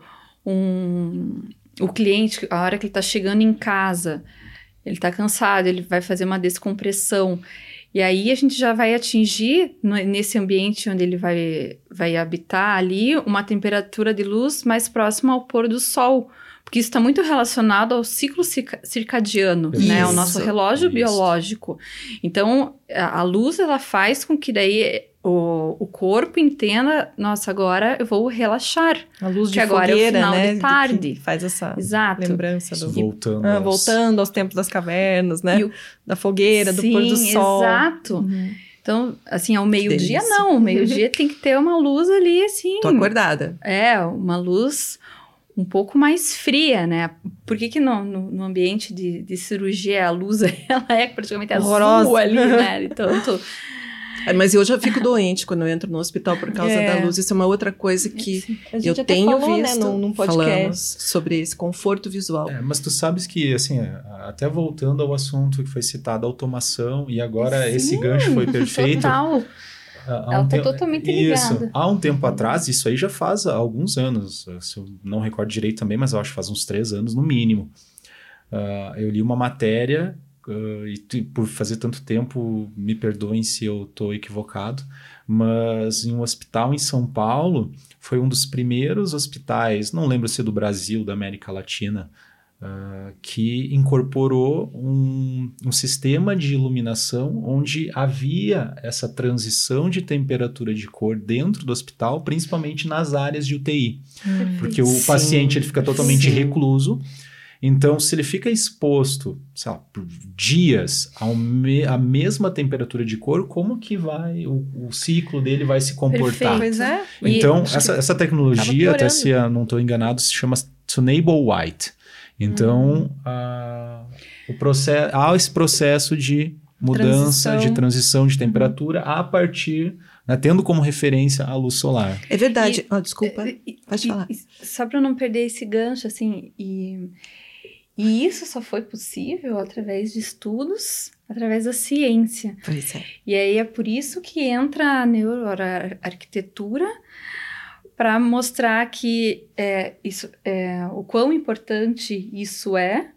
um, o cliente, a hora que ele está chegando em casa, ele está cansado, ele vai fazer uma descompressão. E aí a gente já vai atingir, no, nesse ambiente onde ele vai, vai habitar ali, uma temperatura de luz mais próxima ao pôr do sol. Porque isso está muito relacionado ao ciclo circadiano, Isso. né? O nosso relógio Isso. biológico. Então, a, a luz, ela faz com que daí o, o corpo entenda, nossa, agora eu vou relaxar. A luz de Que agora é o fogueira, final né? de tarde. Que faz essa Exato. lembrança do... Voltando, Ah, aos- voltando aos tempos das cavernas, né? E o- Da fogueira, do Sim, pôr do sol. exato. Uhum. Então, assim, ao meio-dia, delícia. não. Ao meio-dia tem que ter uma luz ali, assim... Tô acordada. É, uma luz um pouco mais fria, né? Por que que no, no, no ambiente de, de cirurgia a luz ela é praticamente Horrorosa. azul ali, né? De tanto... É, mas eu já fico doente quando eu entro no hospital por causa É. da luz. Isso é uma outra coisa que A gente eu até tenho falou, visto. né, num, num podcast. Falamos sobre esse conforto visual. É, mas tu sabes que, assim, até voltando ao assunto que foi citado, a automação, e agora Sim, esse gancho foi perfeito. Total. Há um Ela tá tempo- totalmente Isso. ligada. Há um tempo atrás, isso aí já faz alguns anos, se eu não recordo direito também, mas eu acho que faz uns três anos no mínimo. Uh, eu li uma matéria, uh, e tu- por fazer tanto tempo, me perdoem se eu estou equivocado, mas em um hospital em São Paulo, foi um dos primeiros hospitais, não lembro se é do Brasil, da América Latina, Uh, que incorporou um, um sistema de iluminação onde havia essa transição de temperatura de cor dentro do hospital, principalmente nas áreas de U T I. Hum. Porque o Sim, paciente ele fica totalmente sim. recluso. Então, se ele fica exposto, sei lá, por dias ao me- à mesma temperatura de cor, como que vai o, o ciclo dele vai se comportar? Perfeito. Pois é. E Então, acho essa, que essa tecnologia, acaba até se eu não estou enganado, se chama Tunable White. Então, Hum. ah, o processo, há esse processo de mudança, Transição. de transição de temperatura a partir, né, tendo como referência a luz solar. É verdade. E- Ah, desculpa. E- Pode e- falar. e só para não perder esse gancho, assim, e, e isso só foi possível através de estudos, através da ciência. Pois é. E aí é por isso que entra a neuroarquitetura para mostrar que é, isso, é, o quão importante isso é.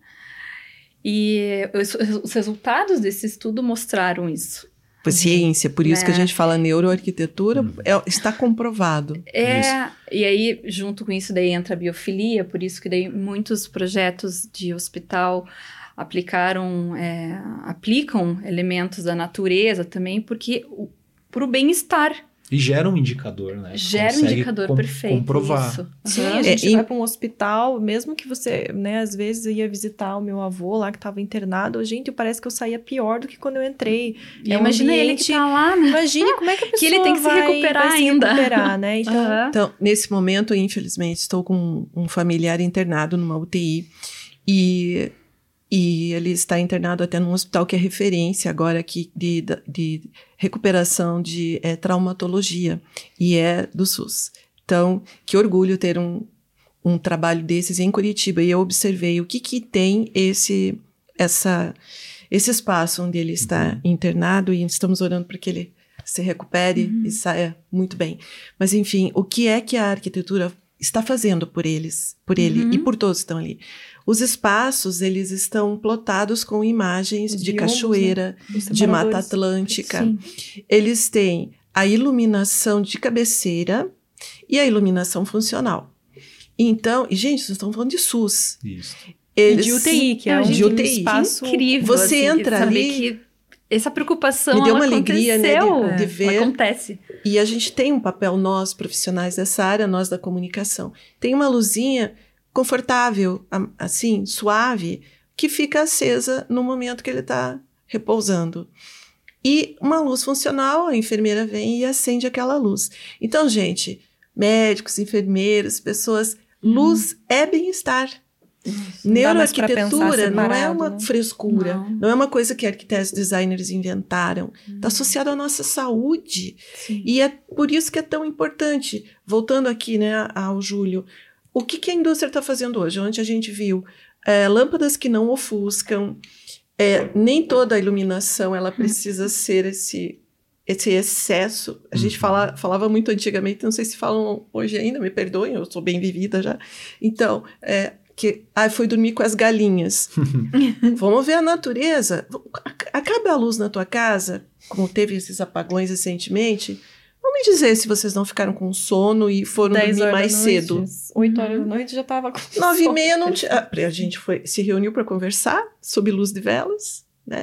E os, os resultados desse estudo mostraram isso. Por ciência, por isso que a É. gente fala neuroarquitetura, Uhum. é- está comprovado. É, Isso. e aí, junto com isso, daí entra a biofilia, por isso que daí muitos projetos de hospital aplicaram, é, aplicam elementos da natureza também, porque para o bem-estar. E gera um indicador, né? que Gera um consegue indicador com- perfeito. comprovar. Isso. Sim, Aham. a gente É, e- vai para um hospital, mesmo que você, né, às vezes eu ia visitar o meu avô lá que estava internado, gente, parece que eu saía pior do que quando eu entrei. E É um imagina ele ambiente- que tá lá, né? Imagine como é que a pessoa Que ele tem que se vai- recuperar vai se ainda. recuperar, né? Então, Aham. Então, nesse momento, infelizmente, estou com um familiar internado numa U T I e, e ele está internado até num hospital que é referência agora aqui de, de recuperação de é, traumatologia e é do SUS. Então, que orgulho ter um, um trabalho desses em Curitiba. E eu observei o que, que tem esse, essa, esse espaço onde ele está Uhum. internado e estamos orando para que ele se recupere Uhum. e saia muito bem. Mas, enfim, o que é que a arquitetura está fazendo por eles, por ele Uhum. e por todos que estão ali? Os espaços, eles estão plotados com imagens Os de biomas, cachoeira, os de Mata separadores. Atlântica. Sim. Eles têm a iluminação de cabeceira, E a iluminação funcional. Então, e gente, vocês estão falando de SUS. Isso. Eles, de U T I, que é um de U T I. espaço incrível. Você assim, entra saber ali... que essa preocupação, me deu ela uma alegria, né, aconteceu. de, de ver. Ela acontece. E a gente tem um papel, nós, profissionais dessa área, nós da comunicação. Tem uma luzinha confortável, assim, suave, que fica acesa no momento que ele está repousando. E uma luz funcional, a enfermeira vem e acende aquela luz. Então, gente, médicos, enfermeiros, pessoas, uhum. luz é bem-estar. Neuroarquitetura não é uma né? frescura, não. não é uma coisa que arquitetos designers inventaram, está hum. associado à nossa saúde. Sim. E é por isso que é tão importante. Voltando aqui, né, ao Júlio, o que, que a indústria está fazendo hoje? Onde a gente viu é, lâmpadas que não ofuscam, é, nem toda a iluminação ela precisa hum. ser esse, esse excesso. A gente fala, falava muito antigamente, não sei se falam hoje ainda, me perdoem, eu sou bem vivida já. Então, é, que ah, foi dormir com as galinhas. Vamos ver a natureza. Acaba a luz na tua casa, como teve esses apagões recentemente. Vão me dizer se vocês não ficaram com sono e foram dormir mais cedo. oito horas da noite já estava com sono. Nove e meia não tinha... Ah, a gente foi, se reuniu para conversar sob luz de velas, né?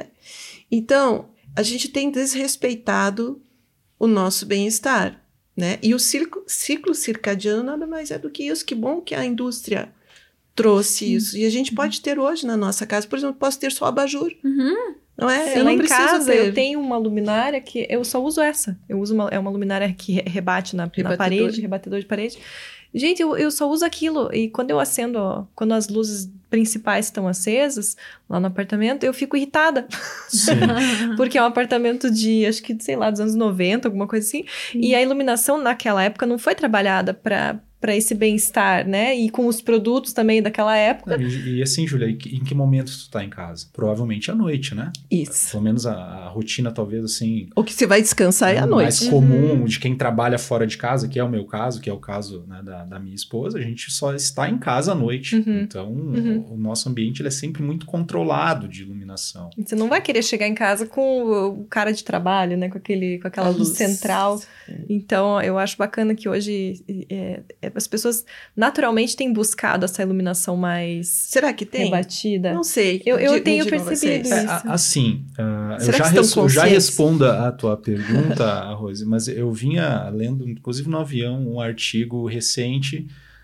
Então, a gente tem desrespeitado o nosso bem-estar, né? E o ciclo, ciclo circadiano nada mais é do que isso. Que bom que a indústria trouxe Sim. isso. E a gente pode ter hoje na nossa casa, por exemplo, posso ter só abajur. Uhum. Não é? é eu lá não em casa ter. eu tenho uma luminária que eu só uso essa. Eu uso uma, é uma luminária que rebate na, na parede, rebatedor de parede. Gente, eu, eu só uso aquilo. E quando eu acendo, ó, quando as luzes principais estão acesas lá no apartamento, eu fico irritada. Porque é um apartamento de, acho que, sei lá, dos anos noventa, alguma coisa assim. Hum. E a iluminação naquela época não foi trabalhada para para esse bem-estar, né? E com os produtos também daquela época. E, e assim, Júlia, em que momento tu tá em casa? Provavelmente à noite, né? Isso. Pelo menos a, a rotina, talvez, assim... O que você vai descansar é à noite. Mais comum de quem trabalha fora de casa, que é o meu caso, que é o caso, né, da, da minha esposa, a gente só está em casa à noite. Uhum. Então, uhum. O, o nosso ambiente ele é sempre muito controlado de iluminação. Você não vai querer chegar em casa com o cara de trabalho, né? Com, aquele, com aquela luz central. Então, eu acho bacana que hoje... É, é, as pessoas naturalmente têm buscado essa iluminação mais Será que tem? rebatida. Não sei. Eu, eu tenho percebido isso. É, assim, uh, eu, já res, eu já respondo a tua pergunta, Rose, mas eu vinha lendo, inclusive no avião, um artigo recente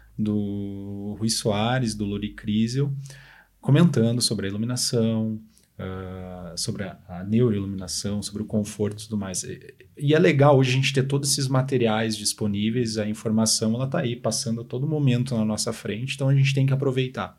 do Rui Soares, do Lori Crisel, comentando sobre a iluminação, Uh, sobre a, a neuroiluminação, sobre o conforto e tudo mais. E, e é legal hoje a gente ter todos esses materiais disponíveis, a informação ela está aí, passando a todo momento na nossa frente, então a gente tem que aproveitar.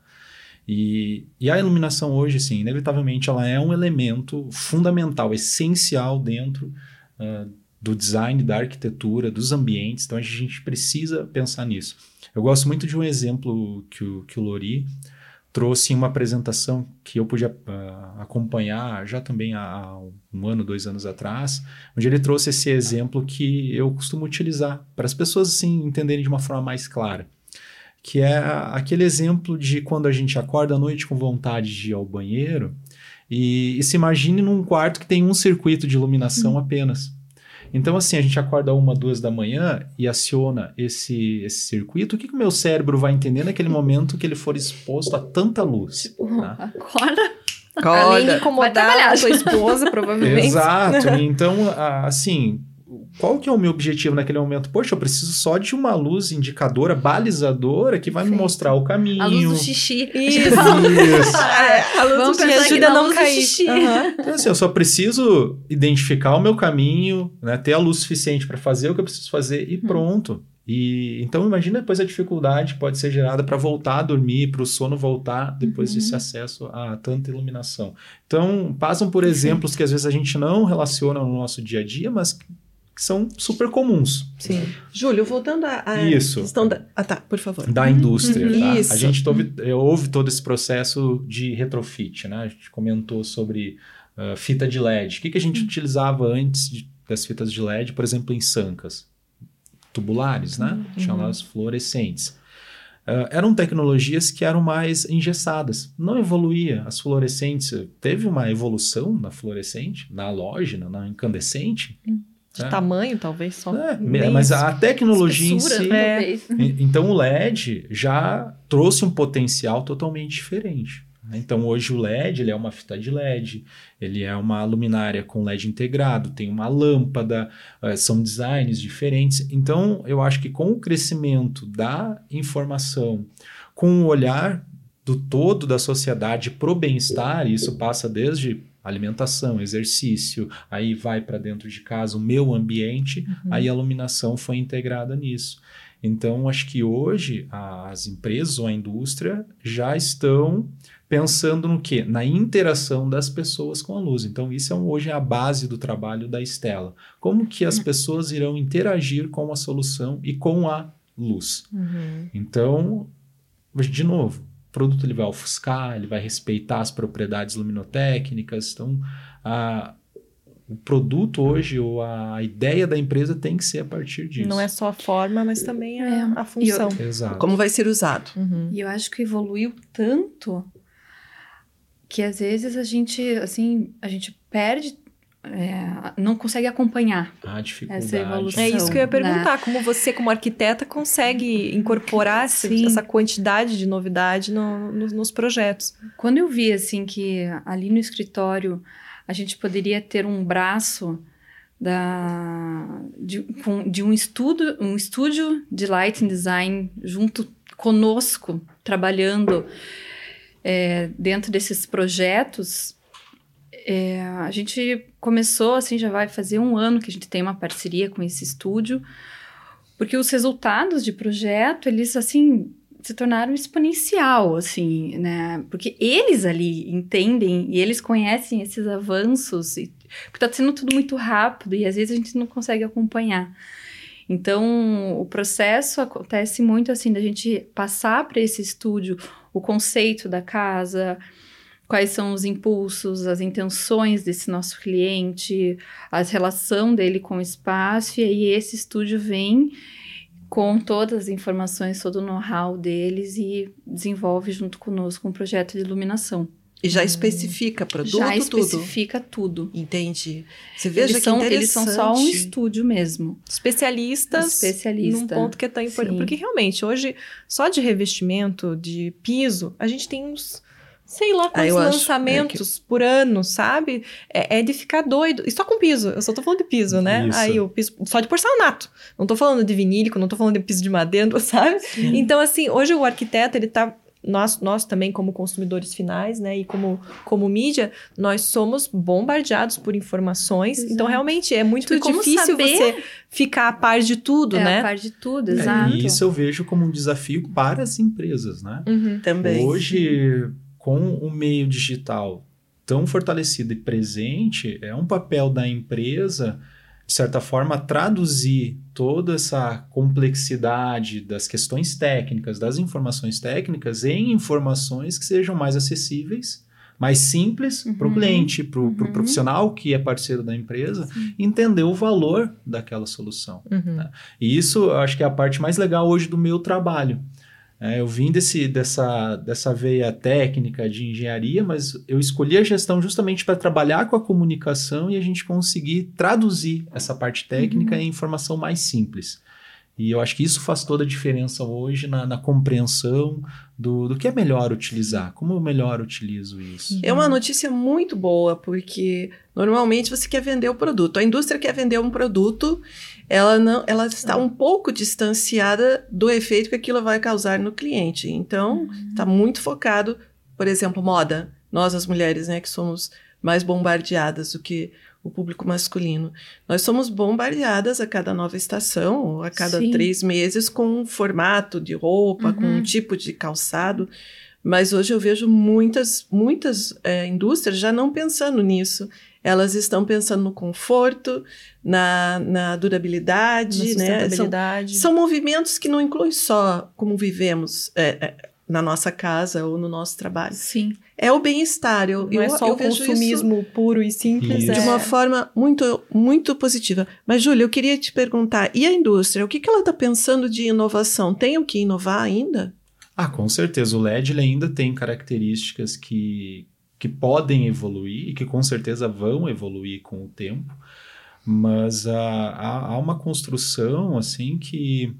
E, e a iluminação hoje, sim, inevitavelmente, ela é um elemento fundamental, essencial dentro uh, do design, da arquitetura, dos ambientes, então a gente precisa pensar nisso. Eu gosto muito de um exemplo que o, que o Lori trouxe em uma apresentação que eu pude uh, acompanhar já também há um ano, dois anos atrás, onde ele trouxe esse exemplo que eu costumo utilizar para as pessoas assim, entenderem de uma forma mais clara, que é aquele exemplo de quando a gente acorda à noite com vontade de ir ao banheiro e, e se imagine num quarto que tem um circuito de iluminação uhum. apenas. Então, assim, a gente acorda uma, duas da manhã e aciona esse, esse circuito. O que, que o meu cérebro vai entender naquele momento que ele for exposto a tanta luz? Tipo, tá? acorda. Acorda. Além de incomodar a sua esposa, provavelmente. Exato. Então, assim... Qual que é o meu objetivo naquele momento? Poxa, eu preciso só de uma luz indicadora, balizadora, que vai Sim. me mostrar o caminho. A luz do xixi. Isso. Isso. É, a luz Vamos do xixi ajuda a não cair. Uhum. Então, assim, eu só preciso identificar o meu caminho, né, ter a luz suficiente para fazer o que eu preciso fazer e pronto. Hum. E, então, imagina depois a dificuldade que pode ser gerada para voltar a dormir, para o sono voltar depois uhum. desse acesso a tanta iluminação. Então, passam por exemplos Sim. que às vezes a gente não relaciona no nosso dia a dia, mas... que são super comuns. Sim. Júlio, voltando à Isso. questão da... Ah, tá, por favor. Da indústria, uhum. tá? Isso. A gente houve, houve todo esse processo de retrofit, né? A gente comentou sobre uh, fita de L E D. O que, que a gente uhum. utilizava antes de, das fitas de L E D, por exemplo, em sancas? Tubulares, né? Uhum. Tinham lá as fluorescentes. Uh, eram tecnologias que eram mais engessadas. Não evoluía. As fluorescentes... Teve uma evolução na fluorescente, na halógena, na incandescente... Uhum. De É. tamanho, talvez, só. É, Nem mas a tecnologia em espessura, si... É. talvez. E- Então, o L E D já trouxe um potencial totalmente diferente. Né? Então, hoje o L E D ele é uma fita de L E D, ele é uma luminária com L E D integrado, tem uma lâmpada, eh, são designs diferentes. Então, eu acho que com o crescimento da informação, com o olhar do todo da sociedade pro bem-estar, e isso passa desde alimentação, exercício, aí vai para dentro de casa, o meu ambiente, Uhum. aí a iluminação foi integrada nisso. Então, acho que hoje as empresas ou a indústria já estão pensando no quê? Na interação das pessoas com a luz. Então, isso é um, hoje é a base do trabalho da Stella. Como que as pessoas irão interagir com a solução e com a luz? Uhum. Então, de novo, o produto ele vai ofuscar, ele vai respeitar as propriedades luminotécnicas. Então, a, o produto hoje, ou a ideia da empresa tem que ser a partir disso. Não é só a forma, mas também a, É. a função. Exato. Como vai ser usado. Uhum. E eu acho que evoluiu tanto que às vezes a gente, assim, a gente perde, é, não consegue acompanhar. A dificuldade. Essa evolução. É isso que eu ia Né? perguntar. Como você, como arquiteta, consegue incorporar esse- Sim. essa quantidade de novidade no- no- nos projetos? Quando eu vi, assim, que ali no escritório a gente poderia ter um braço da, de, com- de um, estudo, um estúdio de lighting design junto conosco, trabalhando é, dentro desses projetos, é, a gente começou, assim, já vai fazer um ano que a gente tem uma parceria com esse estúdio, porque os resultados de projeto, eles, assim, se tornaram exponencial, assim, né? Porque eles ali entendem e eles conhecem esses avanços, e, porque tá sendo tudo muito rápido e às vezes a gente não consegue acompanhar. Então, o processo acontece muito assim, da gente passar para esse estúdio o conceito da casa, quais são os impulsos, as intenções desse nosso cliente, a relação dele com o espaço, e aí esse estúdio vem com todas as informações, todo o know-how deles e desenvolve junto conosco um projeto de iluminação. E já especifica produto, Já tudo. especifica tudo. Entendi. Você veja Eles que são, interessante. eles são só um estúdio mesmo. Especialistas Especialista. num ponto que é tão importante. Sim. Porque realmente, hoje, só de revestimento, de piso, a gente tem uns, sei lá, Ah, quantos eu acho, lançamentos por ano, sabe? É, é de ficar doido. E só com piso. Eu só tô falando de piso, né? Isso. Aí o piso, só de porcelanato. Não tô falando de vinílico, não tô falando de piso de madeira, sabe? Então, assim, hoje o arquiteto, ele tá... Nós, nós também, como consumidores finais, né, e como, como mídia, nós somos bombardeados por informações. Exato. Então, realmente, é muito Tipo, como difícil saber? você ficar a par de tudo, é né? a parte de tudo, É, exato. e isso eu vejo como um desafio para as empresas, né? Uhum. Também. Hoje, com o meio digital tão fortalecido e presente, é um papel da empresa, de certa forma, traduzir toda essa complexidade das questões técnicas, das informações técnicas, em informações que sejam mais acessíveis, mais simples para o Uhum. cliente, para o Uhum. profissional que é parceiro da empresa, entender o valor daquela solução. Uhum. E isso eu acho que é a parte mais legal hoje do meu trabalho. É, eu vim desse, dessa, dessa veia técnica de engenharia, mas eu escolhi a gestão justamente para trabalhar com a comunicação e a gente conseguir traduzir essa parte técnica em informação mais simples. E eu acho que isso faz toda a diferença hoje na, na compreensão do, do que é melhor utilizar, como eu melhor utilizo isso. É uma notícia muito boa, porque normalmente você quer vender o produto. A indústria quer vender um produto, ela, não, ela está um pouco distanciada do efeito que aquilo vai causar no cliente. Então, está muito focado, por exemplo, moda. Nós, as mulheres, né, que somos mais bombardeadas do que o público masculino. Nós somos bombardeadas a cada nova estação, ou a cada Sim. três meses, com um formato de roupa, com um tipo de calçado. Mas hoje eu vejo muitas, muitas é, indústrias já não pensando nisso. Elas estão pensando no conforto, na, na durabilidade, Na né? São, sustentabilidade. são movimentos que não incluem só como vivemos é, é, na nossa casa ou no nosso trabalho. Sim. É o bem-estar. Eu, Não é eu, só eu o vejo consumismo puro e simples. Isso. isso de é... uma forma muito, muito positiva. Mas, Júlia, eu queria te perguntar, e a indústria? O que, que ela está pensando de inovação? Tem o que inovar ainda? Ah, com certeza. O L E D ele ainda tem características que, que podem evoluir e que com certeza vão evoluir com o tempo. Mas uh, há, há uma construção assim que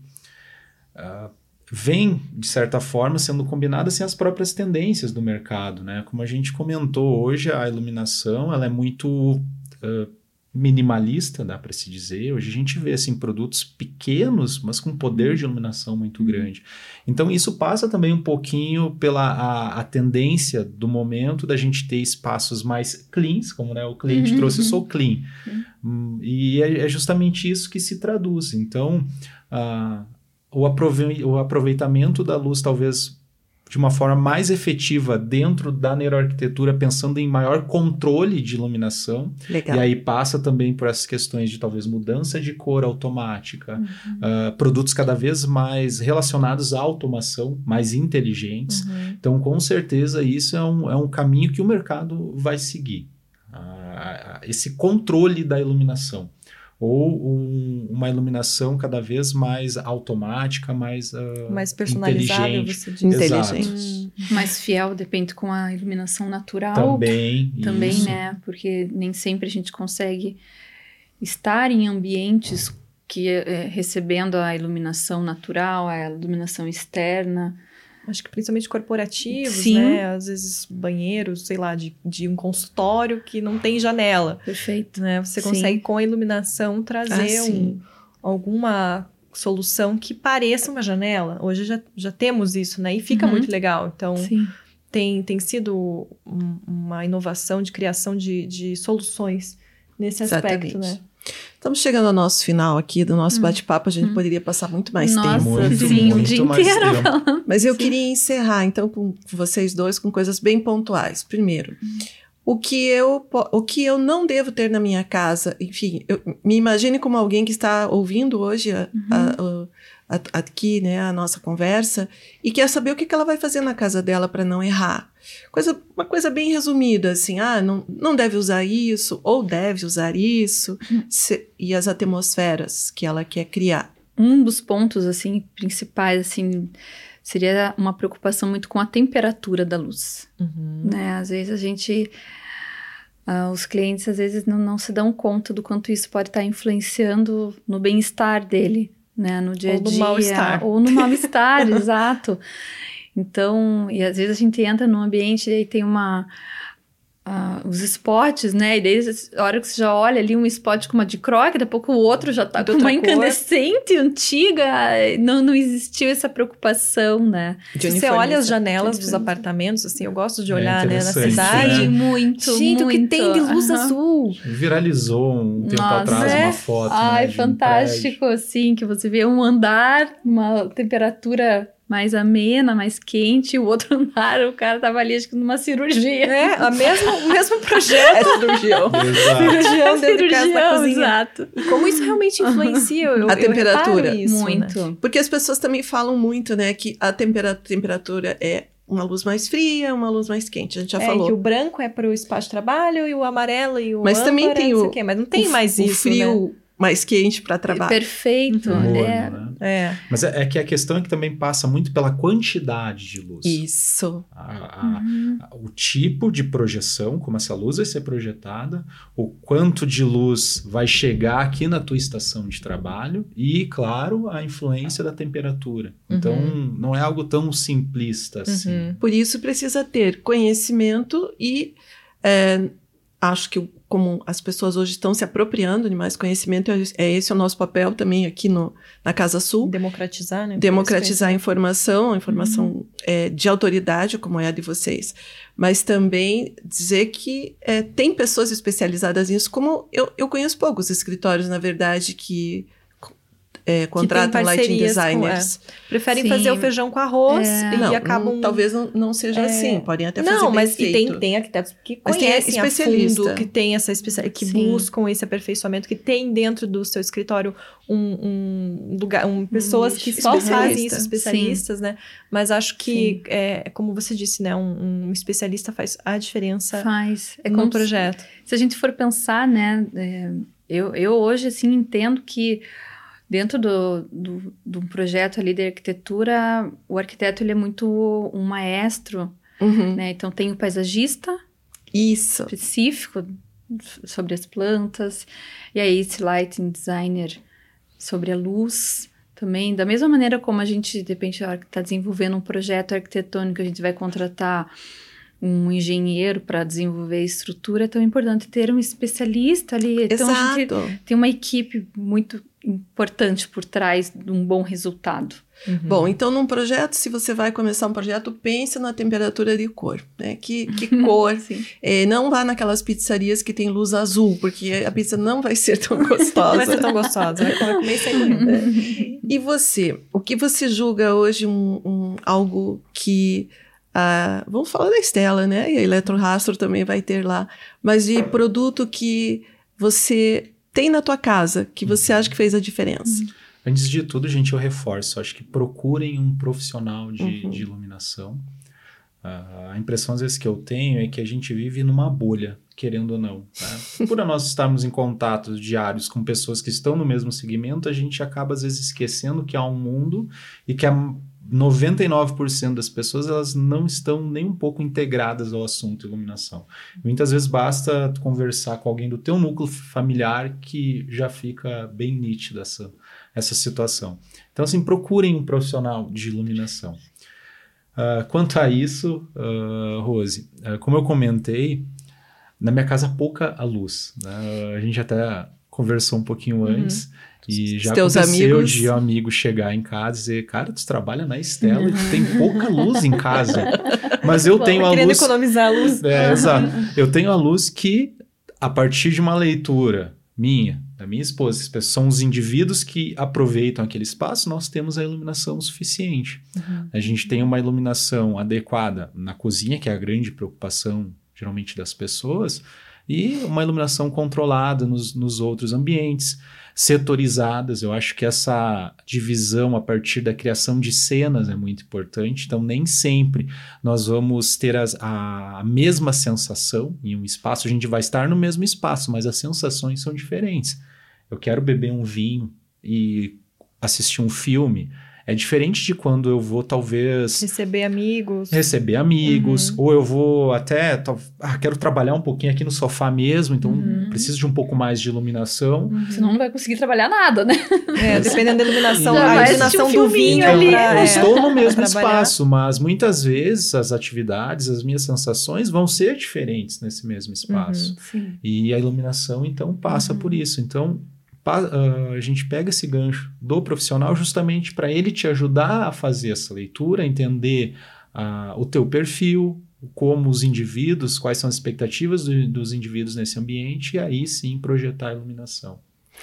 uh, vem, de certa forma, sendo combinada sem as próprias tendências do mercado, né? Como a gente comentou hoje, a iluminação ela é muito uh, minimalista, dá para se dizer. Hoje a gente vê assim, produtos pequenos, mas com poder de iluminação muito grande. Então isso passa também um pouquinho pela a, a tendência do momento da gente ter espaços mais cleans, como né, o cliente uhum. trouxe, eu sou clean. Uhum. E é, é justamente isso que se traduz. Então, uh, o, aprove- o aproveitamento da luz talvez de uma forma mais efetiva dentro da neuroarquitetura, pensando em maior controle de iluminação. Legal. E aí passa também por essas questões de talvez mudança de cor automática, uhum. uh, produtos cada vez mais relacionados à automação, mais inteligentes. Uhum. Então, com certeza, isso é um, é um caminho que o mercado vai seguir. Uh, esse controle da iluminação. Ou um, uma iluminação cada vez mais automática, mais uh, mais personalizável, inteligente. Você diz. Inteligente. Mais fiel, depende com a iluminação natural. Também, Também, isso. né? Porque nem sempre a gente consegue estar em ambientes que é, recebendo a iluminação natural, a iluminação externa. Acho que principalmente corporativos, Sim. né? Às vezes banheiros, sei lá, de, de um consultório que não tem janela. Perfeito. Né? Você Sim. consegue, com a iluminação, trazer ah, um, alguma solução que pareça uma janela. Hoje já, já temos isso, né? E fica uhum. muito legal. Então, tem, tem sido um, uma inovação de criação de, de soluções nesse Exatamente. aspecto, né? Estamos chegando ao nosso final aqui do nosso hum. bate-papo. A gente hum. poderia passar muito mais Nossa, tempo. Muito, sim, muito o dia inteiro falando. Mas eu sim. queria encerrar, então, com vocês dois, com coisas bem pontuais. Primeiro, hum. o, que eu, o que eu não devo ter na minha casa, enfim, eu, me imagine como alguém que está ouvindo hoje a, uhum. a, a, a, aqui, né, a nossa conversa, e quer saber o que, que ela vai fazer na casa dela para não errar. Coisa, uma coisa bem resumida, assim, ah, não, não deve usar isso, ou deve usar isso, hum. se, e as atmosferas que ela quer criar. Um dos pontos, assim, principais, assim, seria uma preocupação muito com a temperatura da luz, uhum. né? Às vezes a gente, uh, os clientes às vezes não, não se dão conta do quanto isso pode estar influenciando no bem-estar dele, né? No dia a dia. Ou no mal-estar. Ou no mal-estar, exato. Então, e às vezes a gente entra num ambiente e aí tem uma... Uh, os spots, né? E daí, a hora que você já olha ali um spot com uma dicrói, daqui a pouco o outro já tá com uma incandescente antiga. Não, não existiu essa preocupação, né? Se você olha as janelas dos apartamentos, assim, eu gosto de olhar, é né? Na cidade. Né? Muito, Gente, muito. o que tem de luz uhum. azul. Viralizou um tempo Nossa, atrás é? uma foto, Ai, né, fantástico, um assim, que você vê um andar, uma temperatura... mais amena, mais quente, o outro andar, o cara tava ali, acho que numa cirurgia. É, a mesmo, o mesmo projeto. É cirurgião. cirurgião dentro de casa da cozinha. Exato. E como isso realmente influencia eu, a eu temperatura. Isso, muito. Né? Porque as pessoas também falam muito, né, que a tempera- temperatura é uma luz mais fria, uma luz mais quente, a gente já é, falou. que o branco é para o espaço de trabalho e o amarelo e o Mas âmbar, também tem não sei o, o quê, mas não tem o, mais o isso, frio, né? mais quente para trabalho. Perfeito. Uhum. Morno, é. né? É. Mas é, é que a questão é que também passa muito pela quantidade de luz. Isso. A, a, uhum. a, o tipo de projeção, como essa luz vai ser projetada, o quanto de luz vai chegar aqui na tua estação de trabalho e, claro, a influência da temperatura. Uhum. Então, não é algo tão simplista assim. Uhum. Por isso precisa ter conhecimento e é, acho que como as pessoas hoje estão se apropriando de mais conhecimento, é esse o nosso papel também aqui no, na Casa Sul. Democratizar, né? Democratizar a informação, a informação uhum. é, de autoridade, como é a de vocês. Mas também dizer que é, tem pessoas especializadas nisso, como eu, eu conheço poucos escritórios, na verdade, que... É, contratam lighting designers. Com, é, preferem Sim. fazer o feijão com arroz é. e não, acabam... Não, talvez não, não seja é. assim, podem até fazer não, bem mas feito. E tem, tem arquitetos que mas conhecem a fundo, que tem essa especial, que Sim. buscam esse aperfeiçoamento, que tem dentro do seu escritório um, um lugar, um, pessoas um que só fazem isso, especialistas, Sim. né? Mas acho que, é, como você disse, né, um, um especialista faz a diferença faz. É no como projeto. Se, se a gente for pensar, né, é, eu, eu hoje, assim, entendo que dentro do, do, do projeto ali de arquitetura, o arquiteto ele é muito um maestro, uhum. né? Então tem o paisagista Isso. específico sobre as plantas. E aí esse lighting designer sobre a luz também. Da mesma maneira como a gente, de repente, está desenvolvendo um projeto arquitetônico, a gente vai contratar um engenheiro para desenvolver a estrutura, é tão importante ter um especialista ali. Então, Exato. a gente tem uma equipe muito importante por trás de um bom resultado. Uhum. Bom, então num projeto, se você vai começar um projeto, pense na temperatura de cor, né? Que, que cor, é, não vá naquelas pizzarias que tem luz azul, porque a pizza não vai ser tão gostosa. Não vai ser tão gostosa, vai comer sem correndo. É. E você, o que você julga hoje um, um, algo que... Uh, vamos falar da Stella, né? E a Eletrorastro também vai ter lá. Mas de produto que você tem na tua casa, que você acha que fez a diferença. Uhum. Antes de tudo, gente, eu reforço. Acho que procurem um profissional de, uhum. de iluminação. Uh, a impressão, às vezes, que eu tenho é que a gente vive numa bolha, querendo ou não. Tá? Por nós estarmos em contatos diários com pessoas que estão no mesmo segmento, a gente acaba, às vezes, esquecendo que há um mundo e que a noventa e nove por cento das pessoas elas não estão nem um pouco integradas ao assunto iluminação. Muitas vezes basta conversar com alguém do teu núcleo familiar que já fica bem nítida essa, essa situação. Então, assim, procurem um profissional de iluminação. Uh, quanto a isso, uh, Rose, uh, como eu comentei, na minha casa pouca a luz. Né? A gente até conversou um pouquinho antes. Uhum. E já Teus aconteceu amigos... de um amigo chegar em casa e dizer, cara, tu trabalha na Stella e tu tem pouca luz em casa. Mas eu Bom, tenho a querendo luz... economizar a luz. É, exato. Eu tenho a luz que, a partir de uma leitura minha, da minha esposa, são os indivíduos que aproveitam aquele espaço, nós temos a iluminação suficiente. Uhum. A gente tem uma iluminação adequada na cozinha, que é a grande preocupação, geralmente, das pessoas, e uma iluminação controlada nos, nos outros ambientes, setorizadas. Eu acho que essa divisão a partir da criação de cenas é muito importante. Então, nem sempre nós vamos ter as, a, a mesma sensação em um espaço. A gente vai estar no mesmo espaço, mas as sensações são diferentes. Eu quero beber um vinho e assistir um filme. É diferente de quando eu vou, talvez... Receber amigos. Receber amigos. Uhum. Ou eu vou até... Ah, quero trabalhar um pouquinho aqui no sofá mesmo, então uhum. preciso de um pouco mais de iluminação. Uhum. Senão não vai conseguir trabalhar nada, né? É, dependendo da iluminação. Já a iluminação um do vinho ali. Pra, eu é, estou no mesmo espaço, mas muitas vezes as atividades, as minhas sensações vão ser diferentes nesse mesmo espaço. Uhum, e a iluminação, então, passa uhum. por isso. Então... a gente pega esse gancho do profissional justamente para ele te ajudar a fazer essa leitura, entender uh, o teu perfil, como os indivíduos, quais são as expectativas do, dos indivíduos nesse ambiente, e aí sim projetar a iluminação.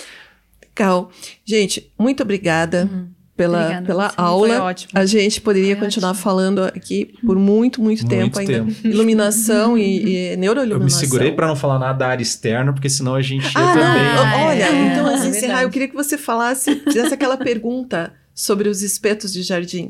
Legal. Gente, muito obrigada. Uhum. Pela, Obrigada, pela aula. A gente poderia foi continuar ótimo. falando aqui por muito, muito, muito tempo ainda. Tempo. Iluminação e, e neuroiluminação. Eu me segurei para não falar nada da área externa, porque senão a gente ia ah, também... Não, olha, é, então, assim, é encerrar, eu queria que você falasse, fizesse aquela pergunta sobre os espetos de jardim.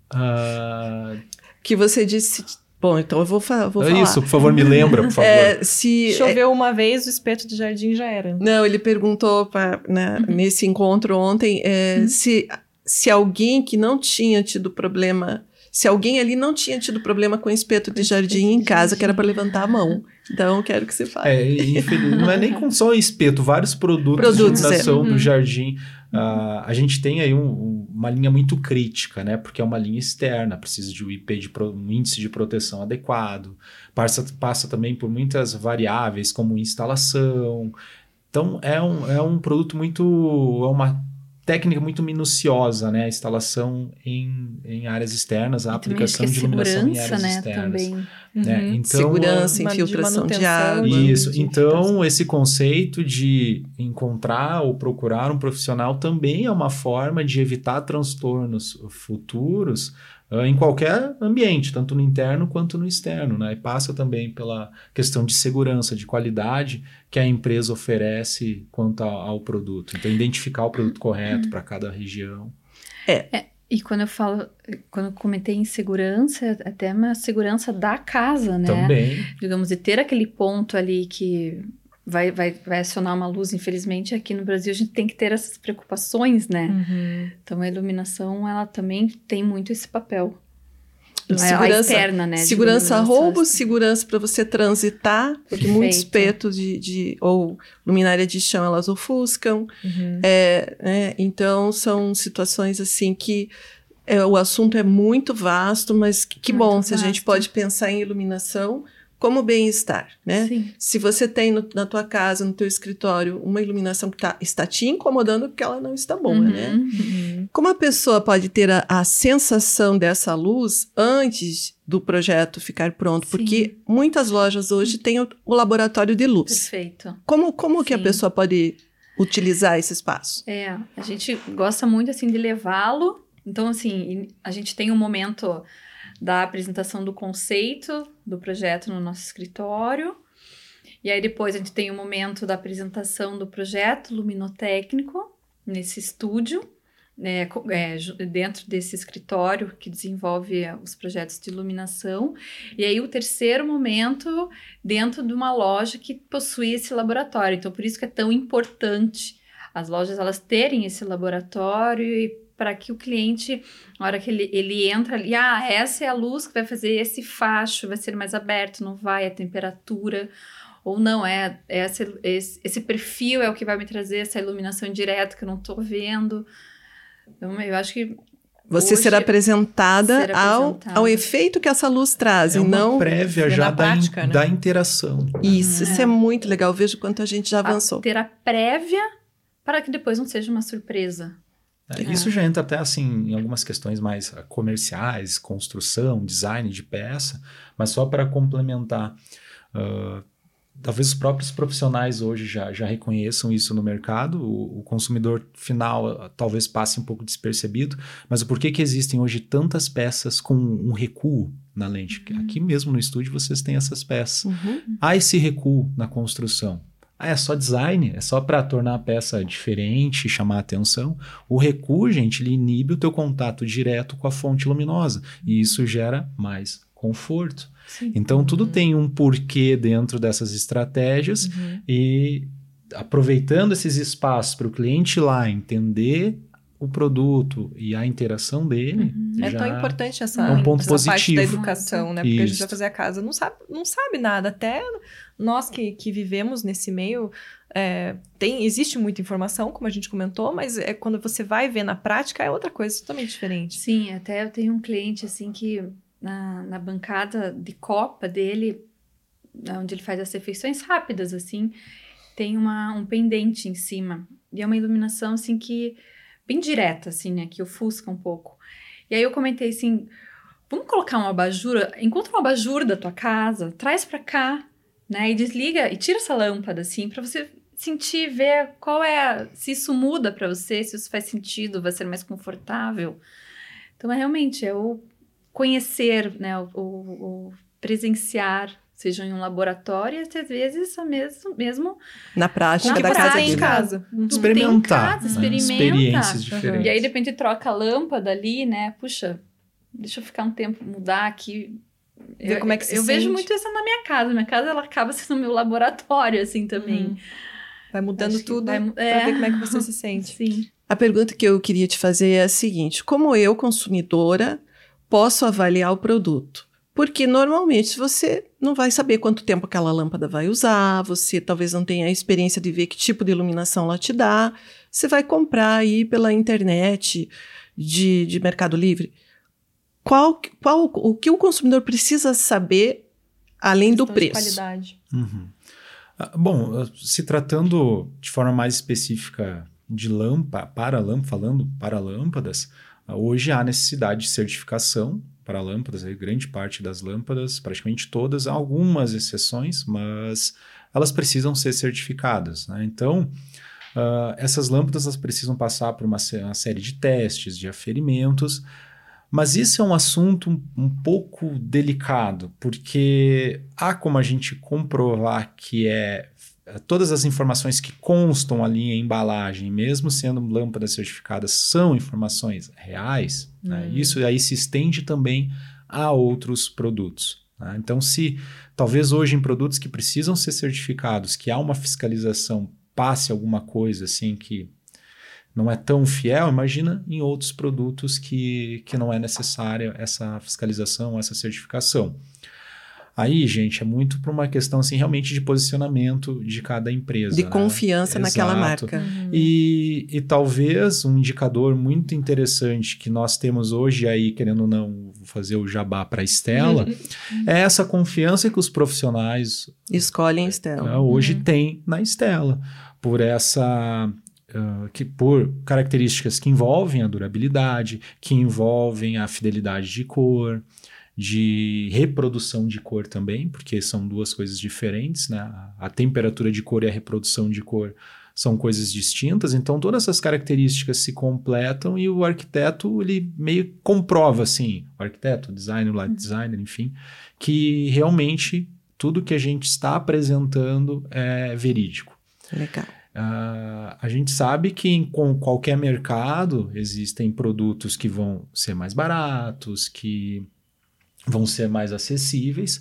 Uh... Que você disse... Bom, então eu vou, fa vou é falar. Isso, por favor, me lembra, por favor. É, se, Choveu é... uma vez, o espeto de jardim já era. Não, ele perguntou pra, né, uhum. nesse encontro ontem é, uhum. se, se alguém que não tinha tido problema... Se alguém ali não tinha tido problema com espeto de jardim em casa, que era para levantar a mão. Então, eu quero que você fale. É, infeliz... não é nem com só espeto, vários produtos, produtos de iluminação é. do uhum. jardim. Uh, a gente tem aí um, uma linha muito crítica, né? Porque é uma linha externa, precisa de um I P, de pro... um índice de proteção adequado. Passa, passa também por muitas variáveis, como instalação. Então, é um, é um produto muito... É uma técnica muito minuciosa, né? A instalação em, em áreas externas, a aplicação de iluminação em áreas né, externas. Também. Né? Uhum. Então, segurança, infiltração de, de água. Isso. De então, esse conceito de encontrar ou procurar um profissional também é uma forma de evitar transtornos futuros uh, em qualquer ambiente, tanto no interno quanto no externo, né? E passa também pela questão de segurança, de qualidade que a empresa oferece quanto ao, ao produto. Então, identificar o produto correto uhum. para cada região. É. é. E quando eu falo, quando eu comentei em segurança, até uma segurança da casa, né? Também. Digamos, de ter aquele ponto ali que vai, vai, vai acionar uma luz. Infelizmente, aqui no Brasil, a gente tem que ter essas preocupações, né? Uhum. Então, a iluminação, ela também tem muito esse papel. Segurança, externa, né? Segurança roubo, segurança para você transitar, porque Perfeito. muitos espetos de, de, ou luminária de chão, elas ofuscam. Uhum. É, é, então, são situações assim que é, o assunto é muito vasto, mas que, que bom se a gente pode pensar em iluminação como bem-estar, né? Sim. Se você tem no, na tua casa, no teu escritório, uma iluminação que tá, está te incomodando porque ela não está boa, Uhum. né? Uhum. Como a pessoa pode ter a, a sensação dessa luz antes do projeto ficar pronto? Sim. Porque muitas lojas hoje têm o, o laboratório de luz. Perfeito. Como, como que a Sim. pessoa pode utilizar esse espaço? É, a gente gosta muito, assim, de levá-lo. Então, assim, a gente tem um momento da apresentação do conceito do projeto no nosso escritório. E aí depois a gente tem o momento da apresentação do projeto luminotécnico nesse estúdio, né, é, dentro desse escritório que desenvolve os projetos de iluminação. E aí o terceiro momento dentro de uma loja que possui esse laboratório. Então por isso que é tão importante as lojas elas terem esse laboratório e para que o cliente, na hora que ele, ele entra ali, ah, essa é a luz que vai fazer esse facho, vai ser mais aberto, não vai a temperatura, ou não, é, é esse, esse, esse perfil é o que vai me trazer essa iluminação direta que eu não estou vendo. Então, eu acho que você hoje, será apresentada, ser ao, apresentada ao efeito que essa luz traz, É e uma não... prévia já da, prática, in, né? da interação. Isso, Uhum. isso é. é muito legal. Vejo quanto a gente já avançou. A, ter a prévia para que depois não seja uma surpresa. É, isso já entra até assim em algumas questões mais comerciais, construção, design de peça, mas só para complementar, uh, talvez os próprios profissionais hoje já, já reconheçam isso no mercado, o, o consumidor final uh, talvez passe um pouco despercebido, mas o porquê que existem hoje tantas peças com um recuo na lente? Uhum. Aqui mesmo no estúdio vocês têm essas peças. Uhum. Há esse recuo na construção. Ah, é só design? É só para tornar a peça diferente, chamar a atenção? O recuo, gente, ele inibe o teu contato direto com a fonte luminosa. E isso gera mais conforto. Sim. Então, uhum. tudo tem um porquê dentro dessas estratégias. Uhum. E aproveitando esses espaços para o cliente ir lá entender o produto e a interação dele. Uhum. É tão importante essa, é um ponto essa positivo. parte da educação, né? Porque Isso. a gente vai fazer a casa, não sabe, não sabe nada. Até nós que, que vivemos nesse meio, é, tem, existe muita informação, como a gente comentou, mas é, quando você vai ver na prática é outra coisa totalmente diferente. Sim, até eu tenho um cliente assim que na, na bancada de copa dele, onde ele faz as refeições rápidas, assim, tem uma, um pendente em cima. E é uma iluminação assim que bem direta, assim, né? Que ofusca um pouco. E aí eu comentei assim, vamos colocar uma abajur, encontra uma abajur da tua casa, traz pra cá, né? E desliga, e tira essa lâmpada, assim, pra você sentir, ver qual é, se isso muda pra você, se isso faz sentido, vai ser mais confortável. Então, é realmente, é o conhecer, né? O, o, o presenciar, seja em um laboratório, e às vezes mesmo, mesmo na prática da casa dele. Em casa. Experimentar. Casa, experimenta. Né? Experiências diferentes. E aí, de repente, troca a lâmpada ali, né? Puxa, deixa eu ficar um tempo, mudar aqui. Ver eu, como é que se Eu sente. vejo muito isso na minha casa. Minha casa, ela acaba sendo meu laboratório, assim, também. Uhum. Vai mudando Acho tudo vai, pra é. ver como é que você se sente. Sim. A pergunta que eu queria te fazer é a seguinte: como eu, consumidora, posso avaliar o produto? Porque normalmente você não vai saber quanto tempo aquela lâmpada vai usar, você talvez não tenha a experiência de ver que tipo de iluminação ela te dá. Você vai comprar aí pela internet de, de Mercado Livre. Qual, qual o que o consumidor precisa saber além do preço? De qualidade. Uhum. Ah, bom, se tratando de forma mais específica de lâmpada, para lâmpada, falando para lâmpadas, hoje há necessidade de certificação para lâmpadas, aí, grande parte das lâmpadas, praticamente todas, há algumas exceções, mas elas precisam ser certificadas, né? Então, uh, essas lâmpadas elas precisam passar por uma, uma série de testes, de aferimentos, mas isso é um assunto um, um pouco delicado, porque há como a gente comprovar que é todas as informações que constam ali em embalagem, mesmo sendo lâmpadas certificadas, são informações reais, hum. né? Isso aí se estende também a outros produtos. Né? Então, se talvez hoje em produtos que precisam ser certificados, que há uma fiscalização, passe alguma coisa assim que não é tão fiel, imagina em outros produtos que, que não é necessária essa fiscalização, essa certificação. Aí, gente, é muito para uma questão assim, realmente de posicionamento de cada empresa. De né? confiança Exato. naquela marca. Uhum. E, e talvez um indicador muito interessante que nós temos hoje aí, querendo ou não fazer o jabá para a Stella, é essa confiança que os profissionais Escolhem Stella. uh, hoje Uhum. têm na Stella. Por essa... Uh, que por características que envolvem a durabilidade, que envolvem a fidelidade de cor, de reprodução de cor também, porque são duas coisas diferentes, né? A temperatura de cor e a reprodução de cor são coisas distintas, então todas essas características se completam e o arquiteto, ele meio comprova, assim, o arquiteto, o designer, o light designer, enfim, que realmente tudo que a gente está apresentando é verídico. Legal. Uh, a gente sabe que em com qualquer mercado existem produtos que vão ser mais baratos, que vão ser mais acessíveis,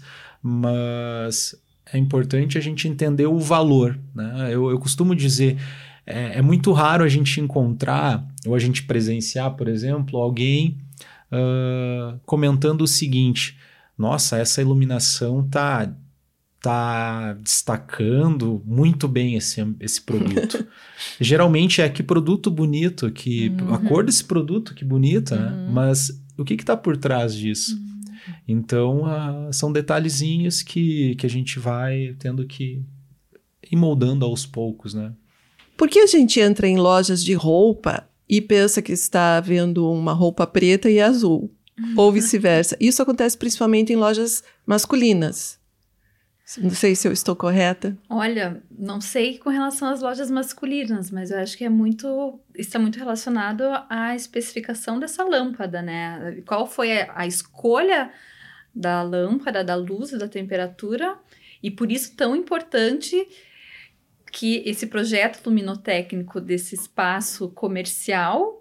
mas é importante a gente entender o valor, né? Eu, eu costumo dizer, é, é muito raro a gente encontrar, ou a gente presenciar, por exemplo, alguém uh, comentando o seguinte: nossa, essa iluminação tá, tá destacando muito bem esse, esse produto. Geralmente é que produto bonito, que, Uhum. a cor desse produto, que bonita, Uhum. né? Mas o que está por trás disso? Uhum. Então, uh, são detalhezinhos que, que a gente vai tendo que ir moldando aos poucos, né? Por que a gente entra em lojas de roupa e pensa que está vendo uma roupa preta e azul? Ou vice-versa. Isso acontece principalmente em lojas masculinas. Não sei se eu estou correta. Olha, não sei com relação às lojas masculinas, mas eu acho que é muito, está muito relacionado à especificação dessa lâmpada, né? Qual foi a, a escolha da lâmpada, da luz, da temperatura, e por isso tão importante que esse projeto luminotécnico desse espaço comercial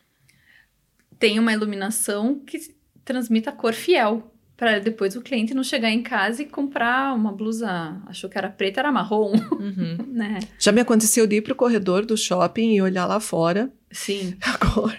tenha uma iluminação que transmita cor fiel, para depois o cliente não chegar em casa e comprar uma blusa, achou que era preta, era marrom, Uhum. né? Já me aconteceu de ir para o corredor do shopping e olhar lá fora Sim. a cor.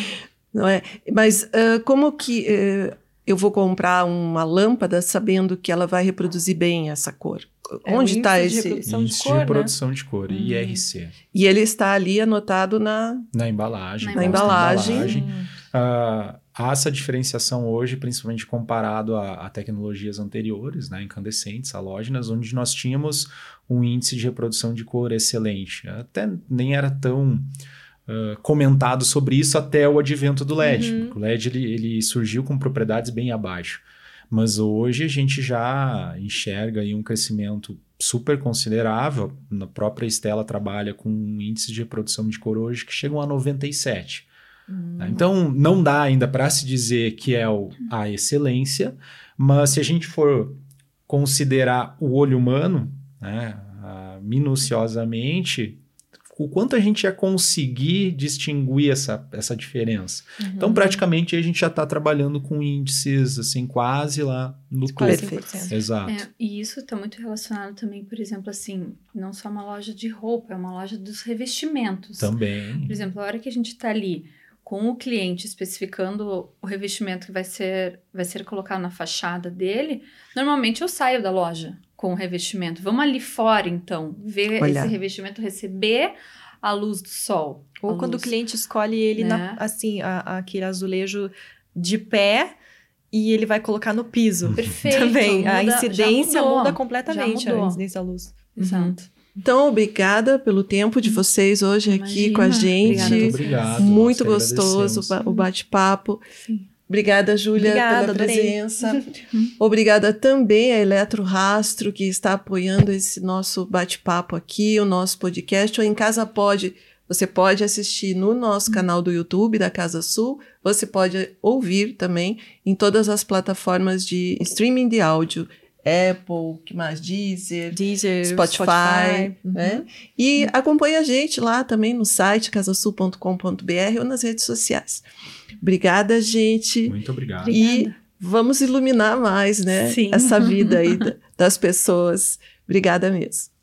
Não é? Mas uh, como que uh, eu vou comprar uma lâmpada sabendo que ela vai reproduzir bem essa cor? É Onde o está índice de esse? reprodução de Índice cor, né? reprodução de cor, Hum. I R C. E ele está ali anotado na... Na embalagem. Na consta embalagem. embalagem. Hum. Uh, há essa diferenciação hoje, principalmente comparado a, a tecnologias anteriores, né, incandescentes, halógenas, onde nós tínhamos um índice de reprodução de cor excelente. Até nem era tão uh, comentado sobre isso até o advento do L E D. Uhum. Porque o L E D ele, ele surgiu com propriedades bem abaixo. Mas hoje a gente já enxerga aí um crescimento super considerável. A própria Stella trabalha com um índice de reprodução de cor hoje que chegam a noventa e sete. Hum. Então, não dá ainda para se dizer que é o, a excelência, mas se a gente for considerar o olho humano, né, a, minuciosamente, o quanto a gente ia conseguir distinguir essa, essa diferença. Uhum. Então, praticamente, a gente já está trabalhando com índices assim, quase lá no topo. Quase cem por cento. Exato. É, e isso está muito relacionado também, por exemplo, assim, não só uma loja de roupa, é uma loja dos revestimentos. Também. Por exemplo, a hora que a gente está ali com o cliente especificando o revestimento que vai ser, vai ser colocado na fachada dele, normalmente eu saio da loja com o revestimento. Vamos ali fora, então, ver Olhar. esse revestimento receber a luz do sol. Ou a quando luz. o cliente escolhe ele, né? na, assim, a- a- aquele azulejo de pé e ele vai colocar no piso. Perfeito. Também. A muda- já incidência mudou, muda já completamente, mudou. a incidência da luz. Exato. Então, obrigada pelo tempo de vocês hoje aqui Imagina. com a gente. Obrigada a Muito vocês. obrigado. Muito Nós que gostoso o ba- o bate-papo. Sim. Obrigada, Júlia, Obrigada, pela adorei. presença. Obrigada também à Eletro Rastro, que está apoiando esse nosso bate-papo aqui, o nosso podcast. O Em Casa Pode, você pode assistir no nosso canal do YouTube da Casa Sul. Você pode ouvir também em todas as plataformas de streaming de áudio. Apple, que mais? Deezer, Deezer, Spotify, Spotify. Uhum. né? E acompanhe a gente lá também no site casasul ponto com ponto b r ou nas redes sociais. Obrigada, gente. Muito obrigado. E vamos iluminar mais, né? Sim. Essa vida aí da- das pessoas. Obrigada mesmo.